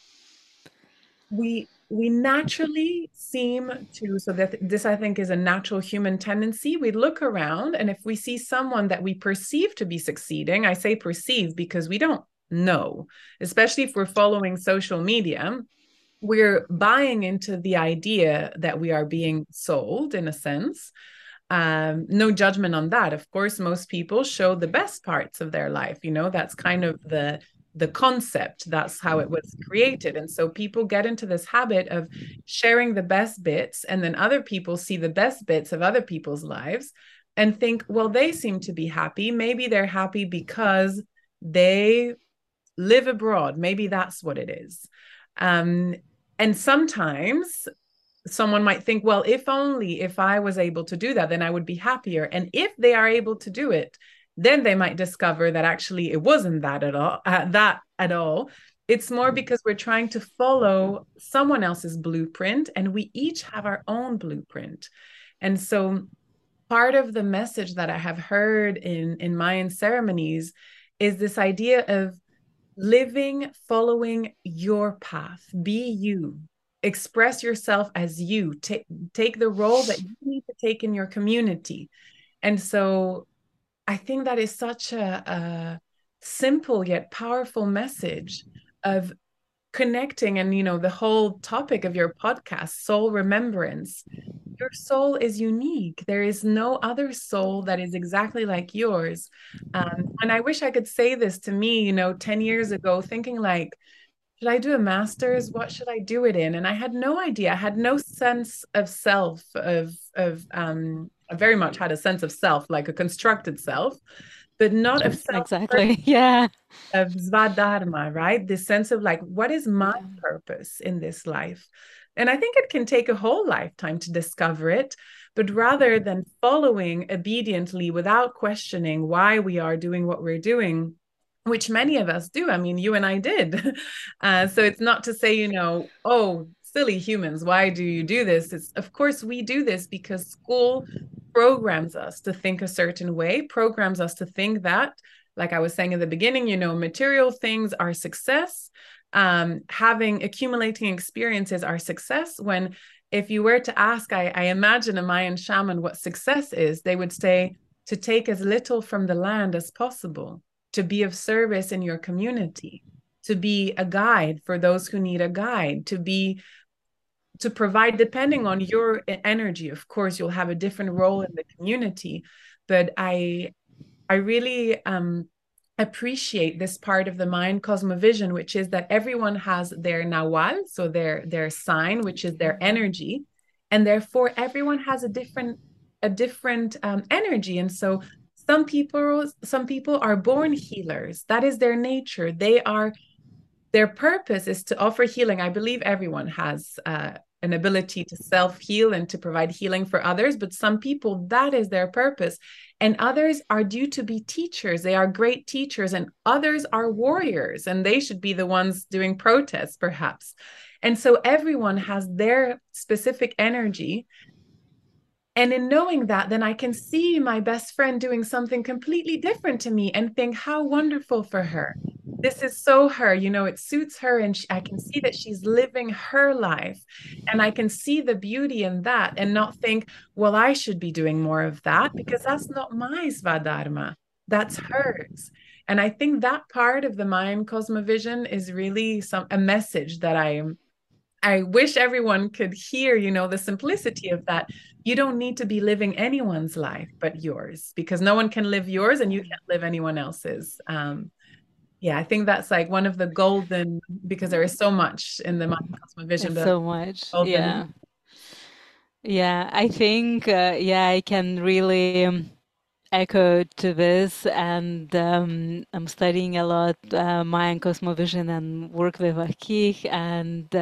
we naturally seem to, so that this I think is a natural human tendency. We look around, and if we see someone that we perceive to be succeeding, I say perceive because we don't know, especially if we're following social media, we're buying into the idea that we are being sold in a sense. No judgment on that. Of course, most people show the best parts of their life. That's kind of the concept. That's how it was created. And so people get into this habit of sharing the best bits, and then other people see the best bits of other people's lives and think, well, they seem to be happy. Maybe they're happy because they live abroad. Maybe that's what it is. And sometimes someone might think, well, if I was able to do that, then I would be happier. And if they are able to do it, then they might discover that actually it wasn't that at all. It's more because we're trying to follow someone else's blueprint, and we each have our own blueprint. And so part of the message that I have heard in Mayan ceremonies is this idea of living, following your path. Be you. Express yourself as you. Take the role that you need to take in your community. And so I think that is such a simple yet powerful message of connecting. And, the whole topic of your podcast, soul remembrance. Your soul is unique. There is no other soul that is exactly like yours. And I wish I could say this to me, 10 years ago, thinking like, should I do a master's? What should I do it in? And I had no idea. I had no sense of self, I very much had a sense of self, like a constructed self, but not of self, Exactly. Yeah. of Svadharma, right? This sense of like, what is my Yeah. purpose in this life? And I think it can take a whole lifetime to discover it. But rather than following obediently without questioning why we are doing what we're doing, which many of us do. I mean, you and I did. So it's not to say, oh, silly humans, why do you do this? It's, of course, we do this because school programs us to think a certain way, programs us to think that, like I was saying in the beginning, material things are success. Accumulating experiences are success. When if you were to ask, I imagine a Mayan shaman what success is, they would say to take as little from the land as possible, to be of service in your community. to be a guide for those who need a guide, to provide, depending on your energy. Of course, you'll have a different role in the community, but I really appreciate this part of the Mayan cosmovision, which is that everyone has their nawal, so their sign, which is their energy, and therefore everyone has a different energy. And so some people are born healers. That is their nature. Their purpose is to offer healing. I believe everyone has an ability to self-heal and to provide healing for others, but some people, that is their purpose. And others are due to be teachers. They are great teachers, and others are warriors, and they should be the ones doing protests, perhaps. And so everyone has their specific energy. And in knowing that, then I can see my best friend doing something completely different to me and think, how wonderful for her. This is so her, it suits her. And I can see that she's living her life. And I can see the beauty in that and not think, well, I should be doing more of that, because that's not my Svadharma. That's hers. And I think that part of the Mayan cosmovision is really a message that I wish everyone could hear, the simplicity of that. You don't need to be living anyone's life but yours, because no one can live yours and you can't live anyone else's. Yeah, I think that's like one of the golden, because there is so much in the Mayan cosmovision, It's but so much. golden. Yeah. Yeah, I think, yeah, I can really echo to this. And I'm studying a lot Mayan cosmovision and work with Archich and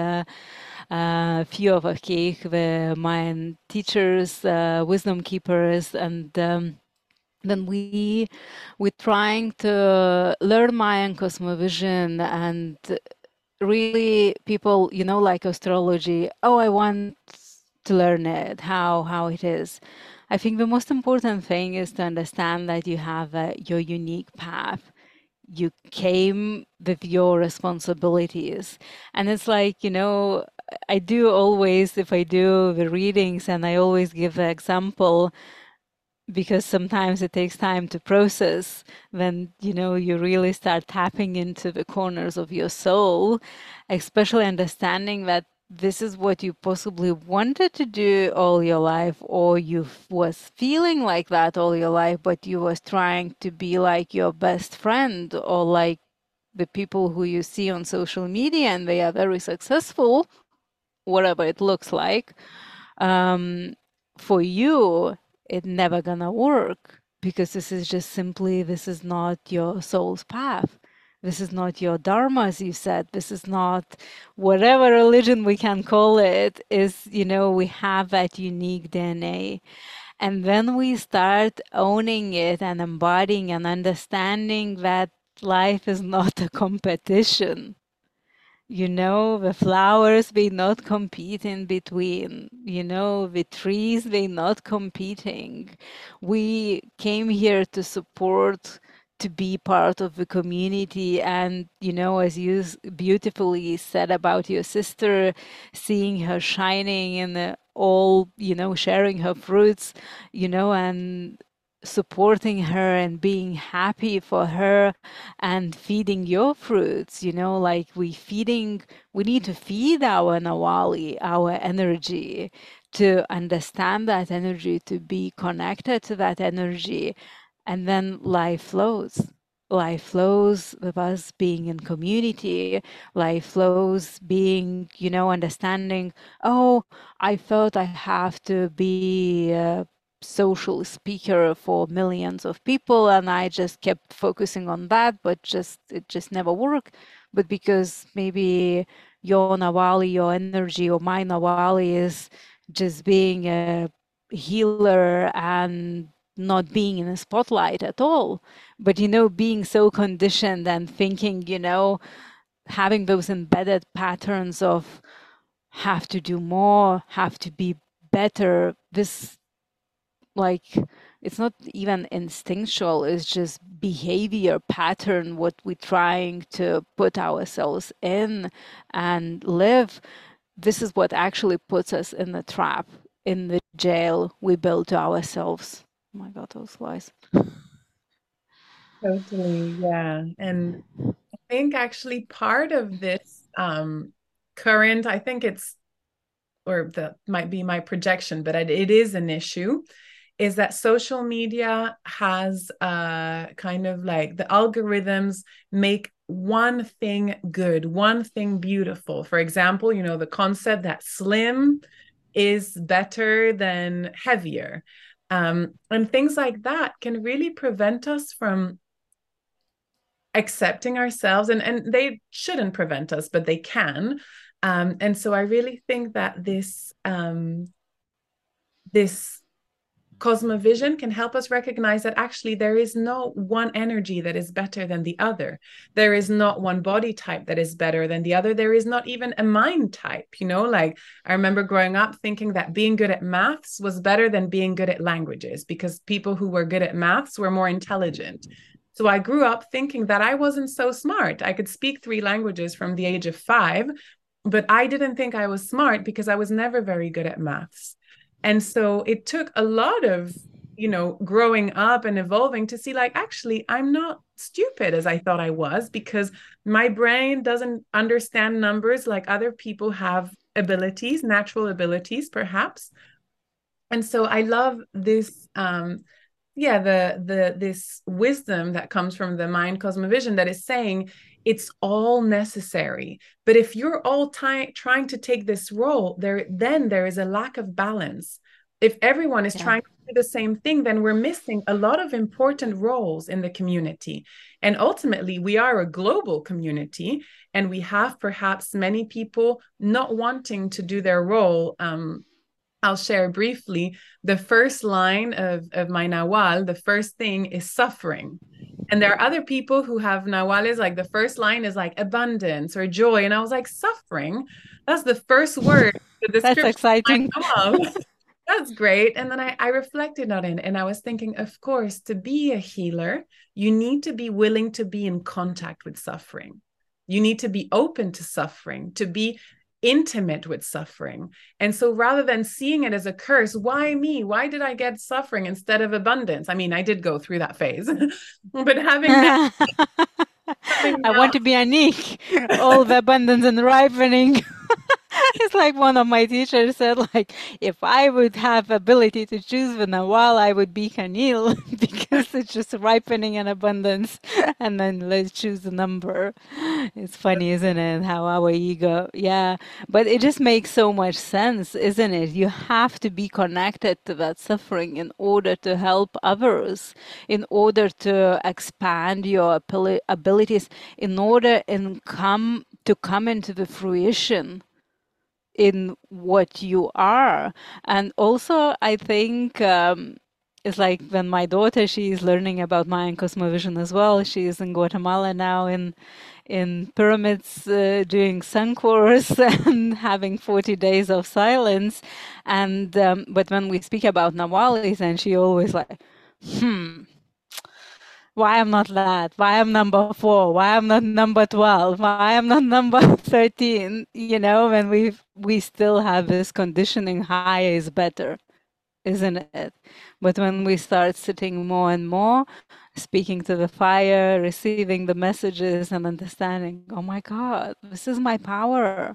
a few of Archich, the Mayan teachers, wisdom keepers, and then we're trying to learn Mayan cosmovision. And really people, like astrology, oh, I want to learn it, how it is. I think the most important thing is to understand that you have your unique path. You came with your responsibilities. And it's like, I do always, if I do the readings, and I always give the example, because sometimes it takes time to process, when you really start tapping into the corners of your soul, especially understanding that this is what you possibly wanted to do all your life, or you was feeling like that all your life, but you was trying to be like your best friend, or like the people who you see on social media and they are very successful, whatever it looks like. um, for you, it never gonna work, because this is not your soul's path. This is not your dharma, as you said. This is not whatever religion we can call it. Is, we have that unique DNA. And then we start owning it and embodying and understanding that life is not a competition. The flowers, they not compete in between. The trees, they not competing. We came here to support, to be part of the community. And, as you beautifully said about your sister, seeing her shining in all, sharing her fruits, and supporting her and being happy for her, and feeding your fruits, like we need to feed our Nawali, our energy, to understand that energy, to be connected to that energy. And then life flows. Life flows with us being in community. Life flows being, understanding, oh, I thought I have to be social speaker for millions of people, and I just kept focusing on that, but it just never worked. But because maybe your Nawali, your energy, or my Nawali is just being a healer and not being in a spotlight at all, but being so conditioned and thinking, having those embedded patterns of have to do more, have to be better. This, like, it's not even instinctual, it's just behavior pattern what we're trying to put ourselves in and live. This is what actually puts us in the trap, in the jail we build to ourselves. Oh my god, those lies. Totally, yeah. And think actually part of this current, I think it's, or that might be my projection, but it is an issue, is that social media has kind of like the algorithms make one thing good, one thing beautiful. For example, you know, the concept that slim is better than heavier. And things like that can really prevent us from accepting ourselves, and they shouldn't prevent us, but they can. And so I really think that this cosmovision can help us recognize that actually there is no one energy that is better than the other. There is not one body type that is better than the other. There is not even a mind type, you know, like I remember growing up thinking that being good at maths was better than being good at languages because people who were good at maths were more intelligent. So I grew up thinking that I wasn't so smart. I could speak 3 languages from the age of 5, but I didn't think I was smart because I was never very good at maths. And so it took a lot of, you know, growing up and evolving to see like, actually, I'm not stupid as I thought I was because my brain doesn't understand numbers like other people have abilities, natural abilities, perhaps. And so I love this yeah, the this wisdom that comes from the mind cosmovision that is saying it's all necessary. But if you're all trying to take this role, there is a lack of balance. If everyone is Yeah. trying to do the same thing, then we're missing a lot of important roles in the community. And ultimately, we are a global community, and we have perhaps many people not wanting to do their role. I'll share briefly. The first line of my Nawal, the first thing is suffering. And there are other people who have Nawales, like the first line is like abundance or joy. And I was like, suffering? That's the first word, the That's description exciting. of my Nawal. That's great. And then I reflected on it and I was thinking, of course, to be a healer, you need to be willing to be in contact with suffering. You need to be open to suffering, to be intimate with suffering. And so rather than seeing it as a curse, why me? Why did I get suffering instead of abundance? I mean, I did go through that phase, but having I want to be Anik, all the abundance and ripening. It's like one of my teachers said, like, if I would have ability to choose the Nawal, I would be Khanil because it's just ripening and abundance. And then let's choose a number. It's funny, isn't it? How our ego, yeah. But it just makes so much sense, isn't it? You have to be connected to that suffering in order to help others, in order to expand your abilities, in order to come into the fruition in what you are. And also, I think it's like when my daughter, she's learning about Mayan cosmovision as well. She's in Guatemala now in pyramids doing sun course and having 40 days of silence. And but when we speak about Nawalis, and she always like, hmm, why I'm not that? Why I'm number 4? Why I'm not number 12? Why I'm not number 13? You know, when we still have this conditioning, higher is better, isn't it? But when we start sitting more and more, speaking to the fire, receiving the messages and understanding, oh my God, this is my power.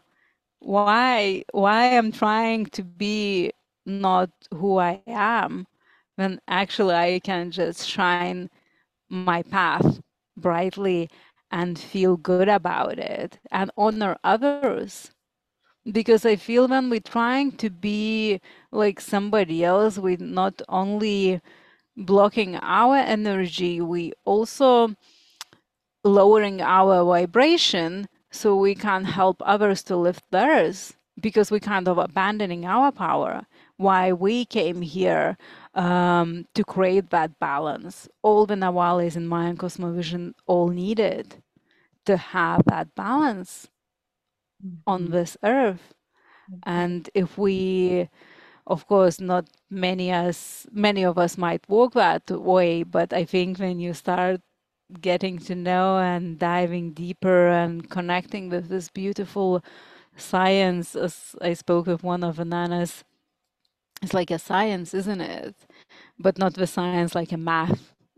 Why I'm trying to be not who I am when actually I can just shine my path brightly and feel good about it and honor others. Because I feel when we're trying to be like somebody else, we're not only blocking our energy, we also lowering our vibration so we can help others to lift theirs because we kind of abandoning our power. Why we came here to create that balance. All the Nawalis in Mayan Cosmovision all needed to have that balance on Mhm. this earth. And if we, of course, not many of us might walk that way, but I think when you start getting to know and diving deeper and connecting with this beautiful science, as I spoke with one of Anana's, it's like a science, isn't it? But not the science like a math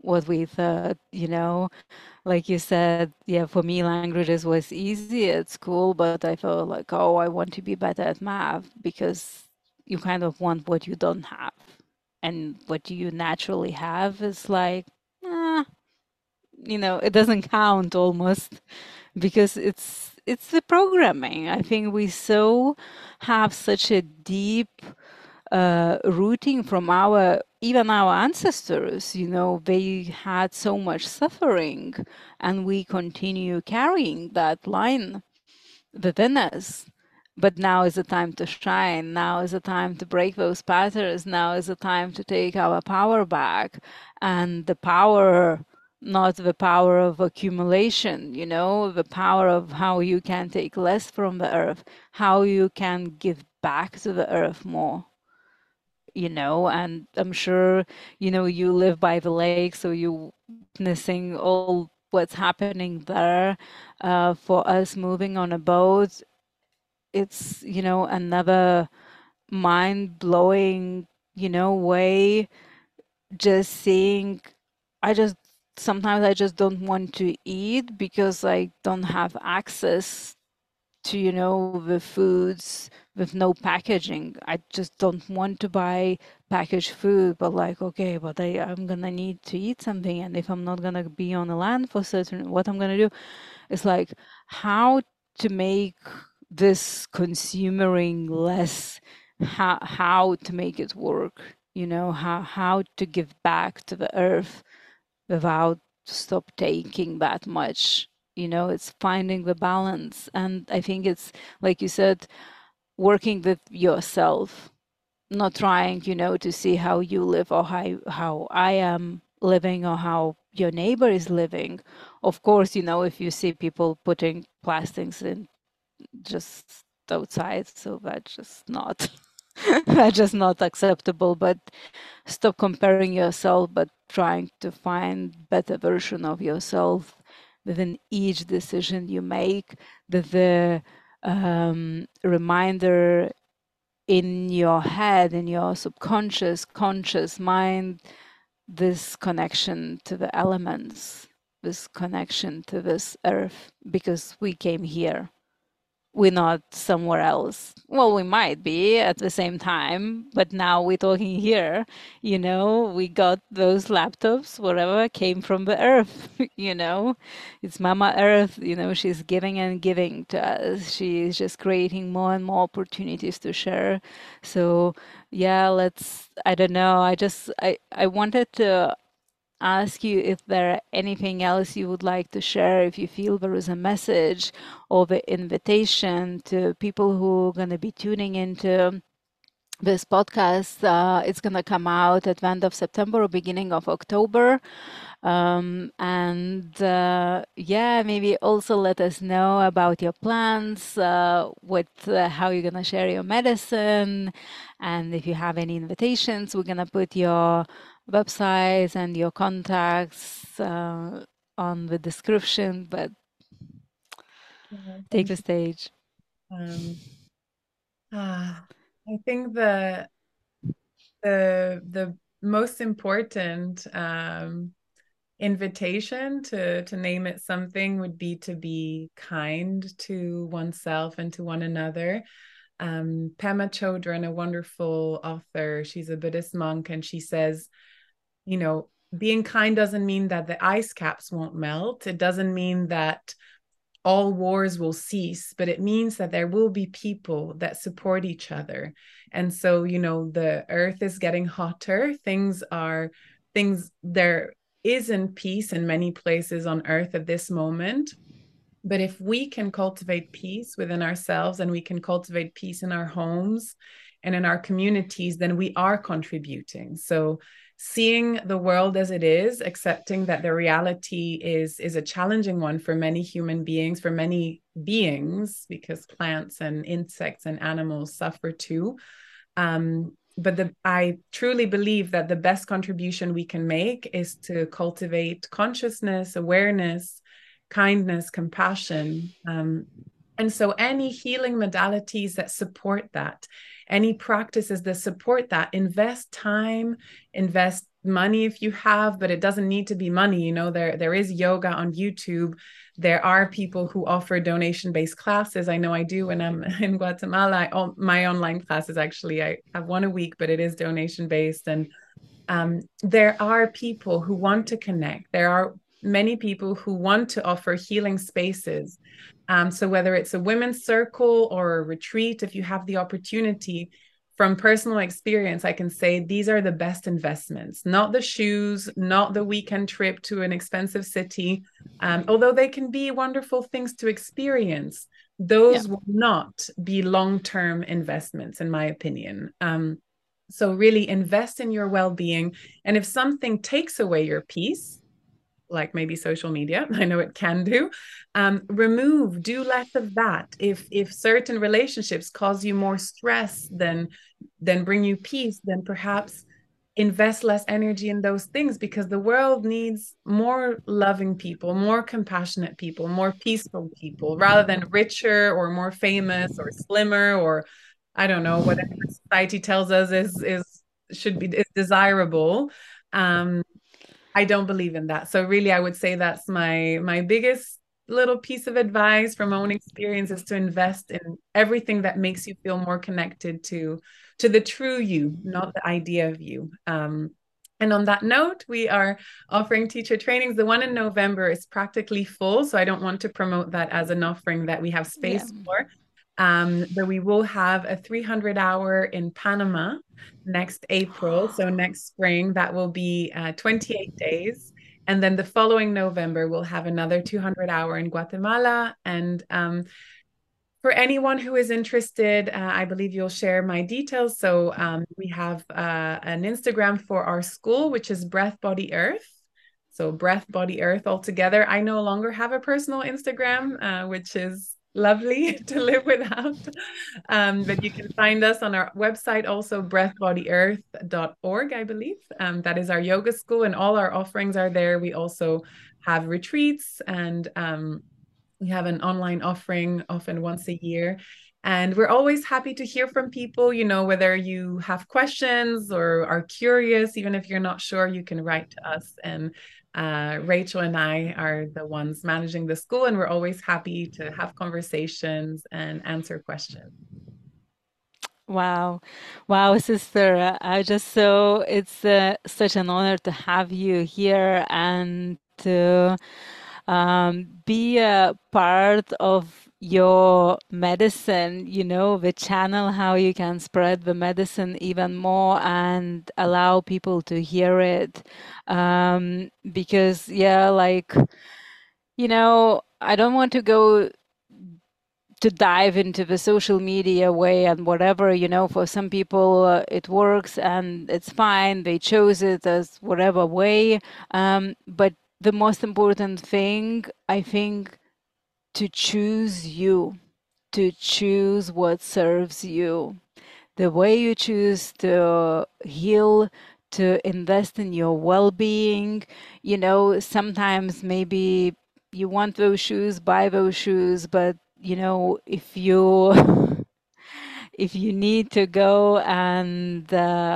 what we thought, you know. Like you said, yeah, for me, languages was easy at school, but I felt like, oh, I want to be better at math because you kind of want what you don't have. And what you naturally have is like, eh, it doesn't count almost because it's the programming. I think we so have such a deep rooting from our even our ancestors. They had so much suffering, and we continue carrying that line within us. But now is the time to shine. Now is the time to break those patterns. Now is the time to take our power back. And the power, not the power of accumulation, the power of how you can take less from the earth, how you can give back to the earth more. And I'm sure, you live by the lake, so you witnessing all what's happening there. For us moving on a boat, it's, another mind-blowing, way. Just seeing, I just sometimes I just don't want to eat because I don't have access to, the foods with no packaging. I just don't want to buy packaged food, but like, okay, but I'm gonna need to eat something, and if I'm not gonna be on the land for certain, what I'm gonna do is like how to make this consumering less, how to make it work, how to give back to the earth without stop taking that much. It's finding the balance. And I think it's, like you said, working with yourself, not trying, to see how you live or how I am living or how your neighbor is living. Of course, if you see people putting plastics in just outside, so that's just not that's just not acceptable. But stop comparing yourself, but trying to find better version of yourself within each decision you make. The reminder in your head, in your subconscious, conscious mind, this connection to the elements, this connection to this earth, because we came here, we're not somewhere else. Well, we might be at the same time, but now we're talking here. We got those laptops, whatever came from the earth, It's Mama Earth, she's giving and giving to us. She's just creating more and more opportunities to share. So, yeah, I don't know. I wanted to ask you if there anything else you would like to share, if you feel there is a message or the invitation to people who are going to be tuning into this podcast. It's going to come out at the end of September or beginning of October. And yeah, maybe also let us know about your plans, how you're going to share your medicine. And if you have any invitations, we're going to put your websites and your contacts on the description, but take Thank the you. stage. Um, I think the most important invitation to name it something would be to be kind to oneself and to one another. Pema Chodron, a wonderful author, she's a Buddhist monk, and she says, being kind doesn't mean that the ice caps won't melt. It doesn't mean that all wars will cease, but it means that there will be people that support each other. And so, the earth is getting hotter. There isn't peace in many places on earth at this moment. But if we can cultivate peace within ourselves and we can cultivate peace in our homes and in our communities, then we are contributing. So seeing the world as it is, accepting that the reality is a challenging one for many human beings, for many beings, because plants and insects and animals suffer too. But I truly believe that the best contribution we can make is to cultivate consciousness, awareness, kindness, compassion. And so any healing modalities that support that, any practices that support that, invest time, invest money if you have, but it doesn't need to be money. You know, there is yoga on YouTube. There are people who offer donation-based classes. I know I do when I'm in Guatemala. My online classes, actually, I have one a week, but it is donation-based. And there are people who want to connect. There are many people who want to offer healing spaces. So whether it's a women's circle or a retreat, if you have the opportunity, from personal experience, I can say these are the best investments, not the shoes, not the weekend trip to an expensive city. Although they can be wonderful things to experience, Yeah. those will not be long-term investments, in my opinion. So really invest in your well-being. And if something takes away your peace, like maybe social media, I know it can do, do less of that. If certain relationships cause you more stress than bring you peace, then perhaps invest less energy in those things, because the world needs more loving people, more compassionate people, more peaceful people, rather than richer or more famous or slimmer, or I don't know, whatever society tells us is should be is desirable. Um, I don't believe in that. So really, I would say that's my biggest little piece of advice from my own experience, is to invest in everything that makes you feel more connected to the true you, not the idea of you. And on that note, we are offering teacher trainings. The one in November is practically full, so I don't want to promote that as an offering that we have Yeah. space for. But we will have a 300-hour in Panama next April. So next spring, that will be 28 days. And then the following November, we'll have another 200-hour in Guatemala. And for anyone who is interested, I believe you'll share my details. So we have an Instagram for our school, which is Breath Body Earth. So Breath Body Earth altogether. I no longer have a personal Instagram, which is lovely to live without. But you can find us on our website, also breathbodyearth.org, I believe. That is our yoga school, and all our offerings are there. We also have retreats, and we have an online offering often once a year. And we're always happy to hear from people, you know, whether you have questions or are curious. Even if you're not sure, you can write to us. And Rachel and I are the ones managing the school, and we're always happy to have conversations and answer questions. Wow. Wow, sister. I just so it's such an honor to have you here and to be a part of your medicine, you know, the channel how you can spread the medicine even more and allow people to hear it. Because, yeah, like, you know, I don't want to go to dive into the social media way and whatever, you know, for some people it works and it's fine. They chose it as whatever way. But the most important thing, I think, to choose you, to choose what serves you. The way you choose to heal, to invest in your well-being, you know, sometimes maybe you want those shoes, buy those shoes, but you know, if you if you need to go and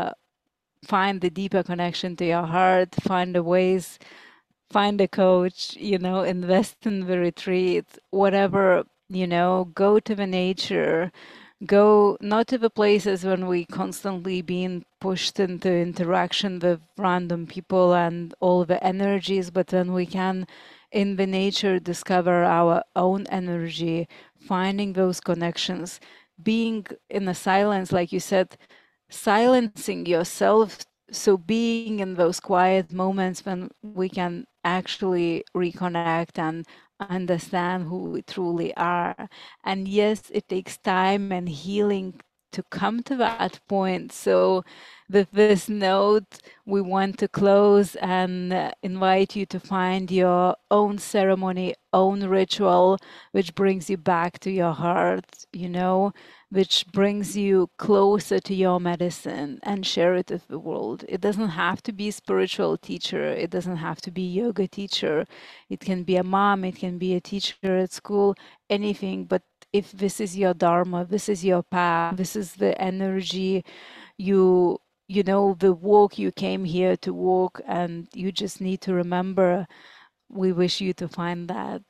find the deeper connection to your heart, find the ways, find a coach, you know, invest in the retreat, whatever, you know, go to the nature, go not to the places when we constantly being pushed into interaction with random people and all the energies, but when we can in the nature discover our own energy, finding those connections, being in a silence, like you said, silencing yourself. So being in those quiet moments when we can actually reconnect and understand who we truly are. And yes, it takes time and healing to come to that point. So, with this note, we want to close and invite you to find your own ceremony, own ritual, which brings you back to your heart, you know, which brings you closer to your medicine, and share it with the world. It doesn't have to be spiritual teacher. It doesn't have to be yoga teacher. It can be a mom. It can be a teacher at school, anything. But if this is your dharma, this is your path, this is the energy you you know, the walk you came here to walk, and you just need to remember, we wish you to find that.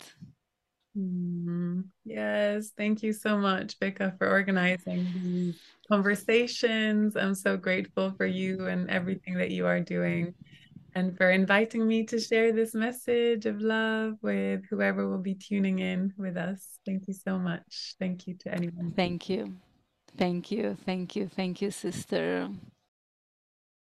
Yes, thank you so much, Vika, for organizing these conversations. I'm so grateful for you and everything that you are doing, and for inviting me to share this message of love with whoever will be tuning in with us. Thank you so much. Thank you to anyone. Thank you. Thank you. Thank you. Thank you, sister.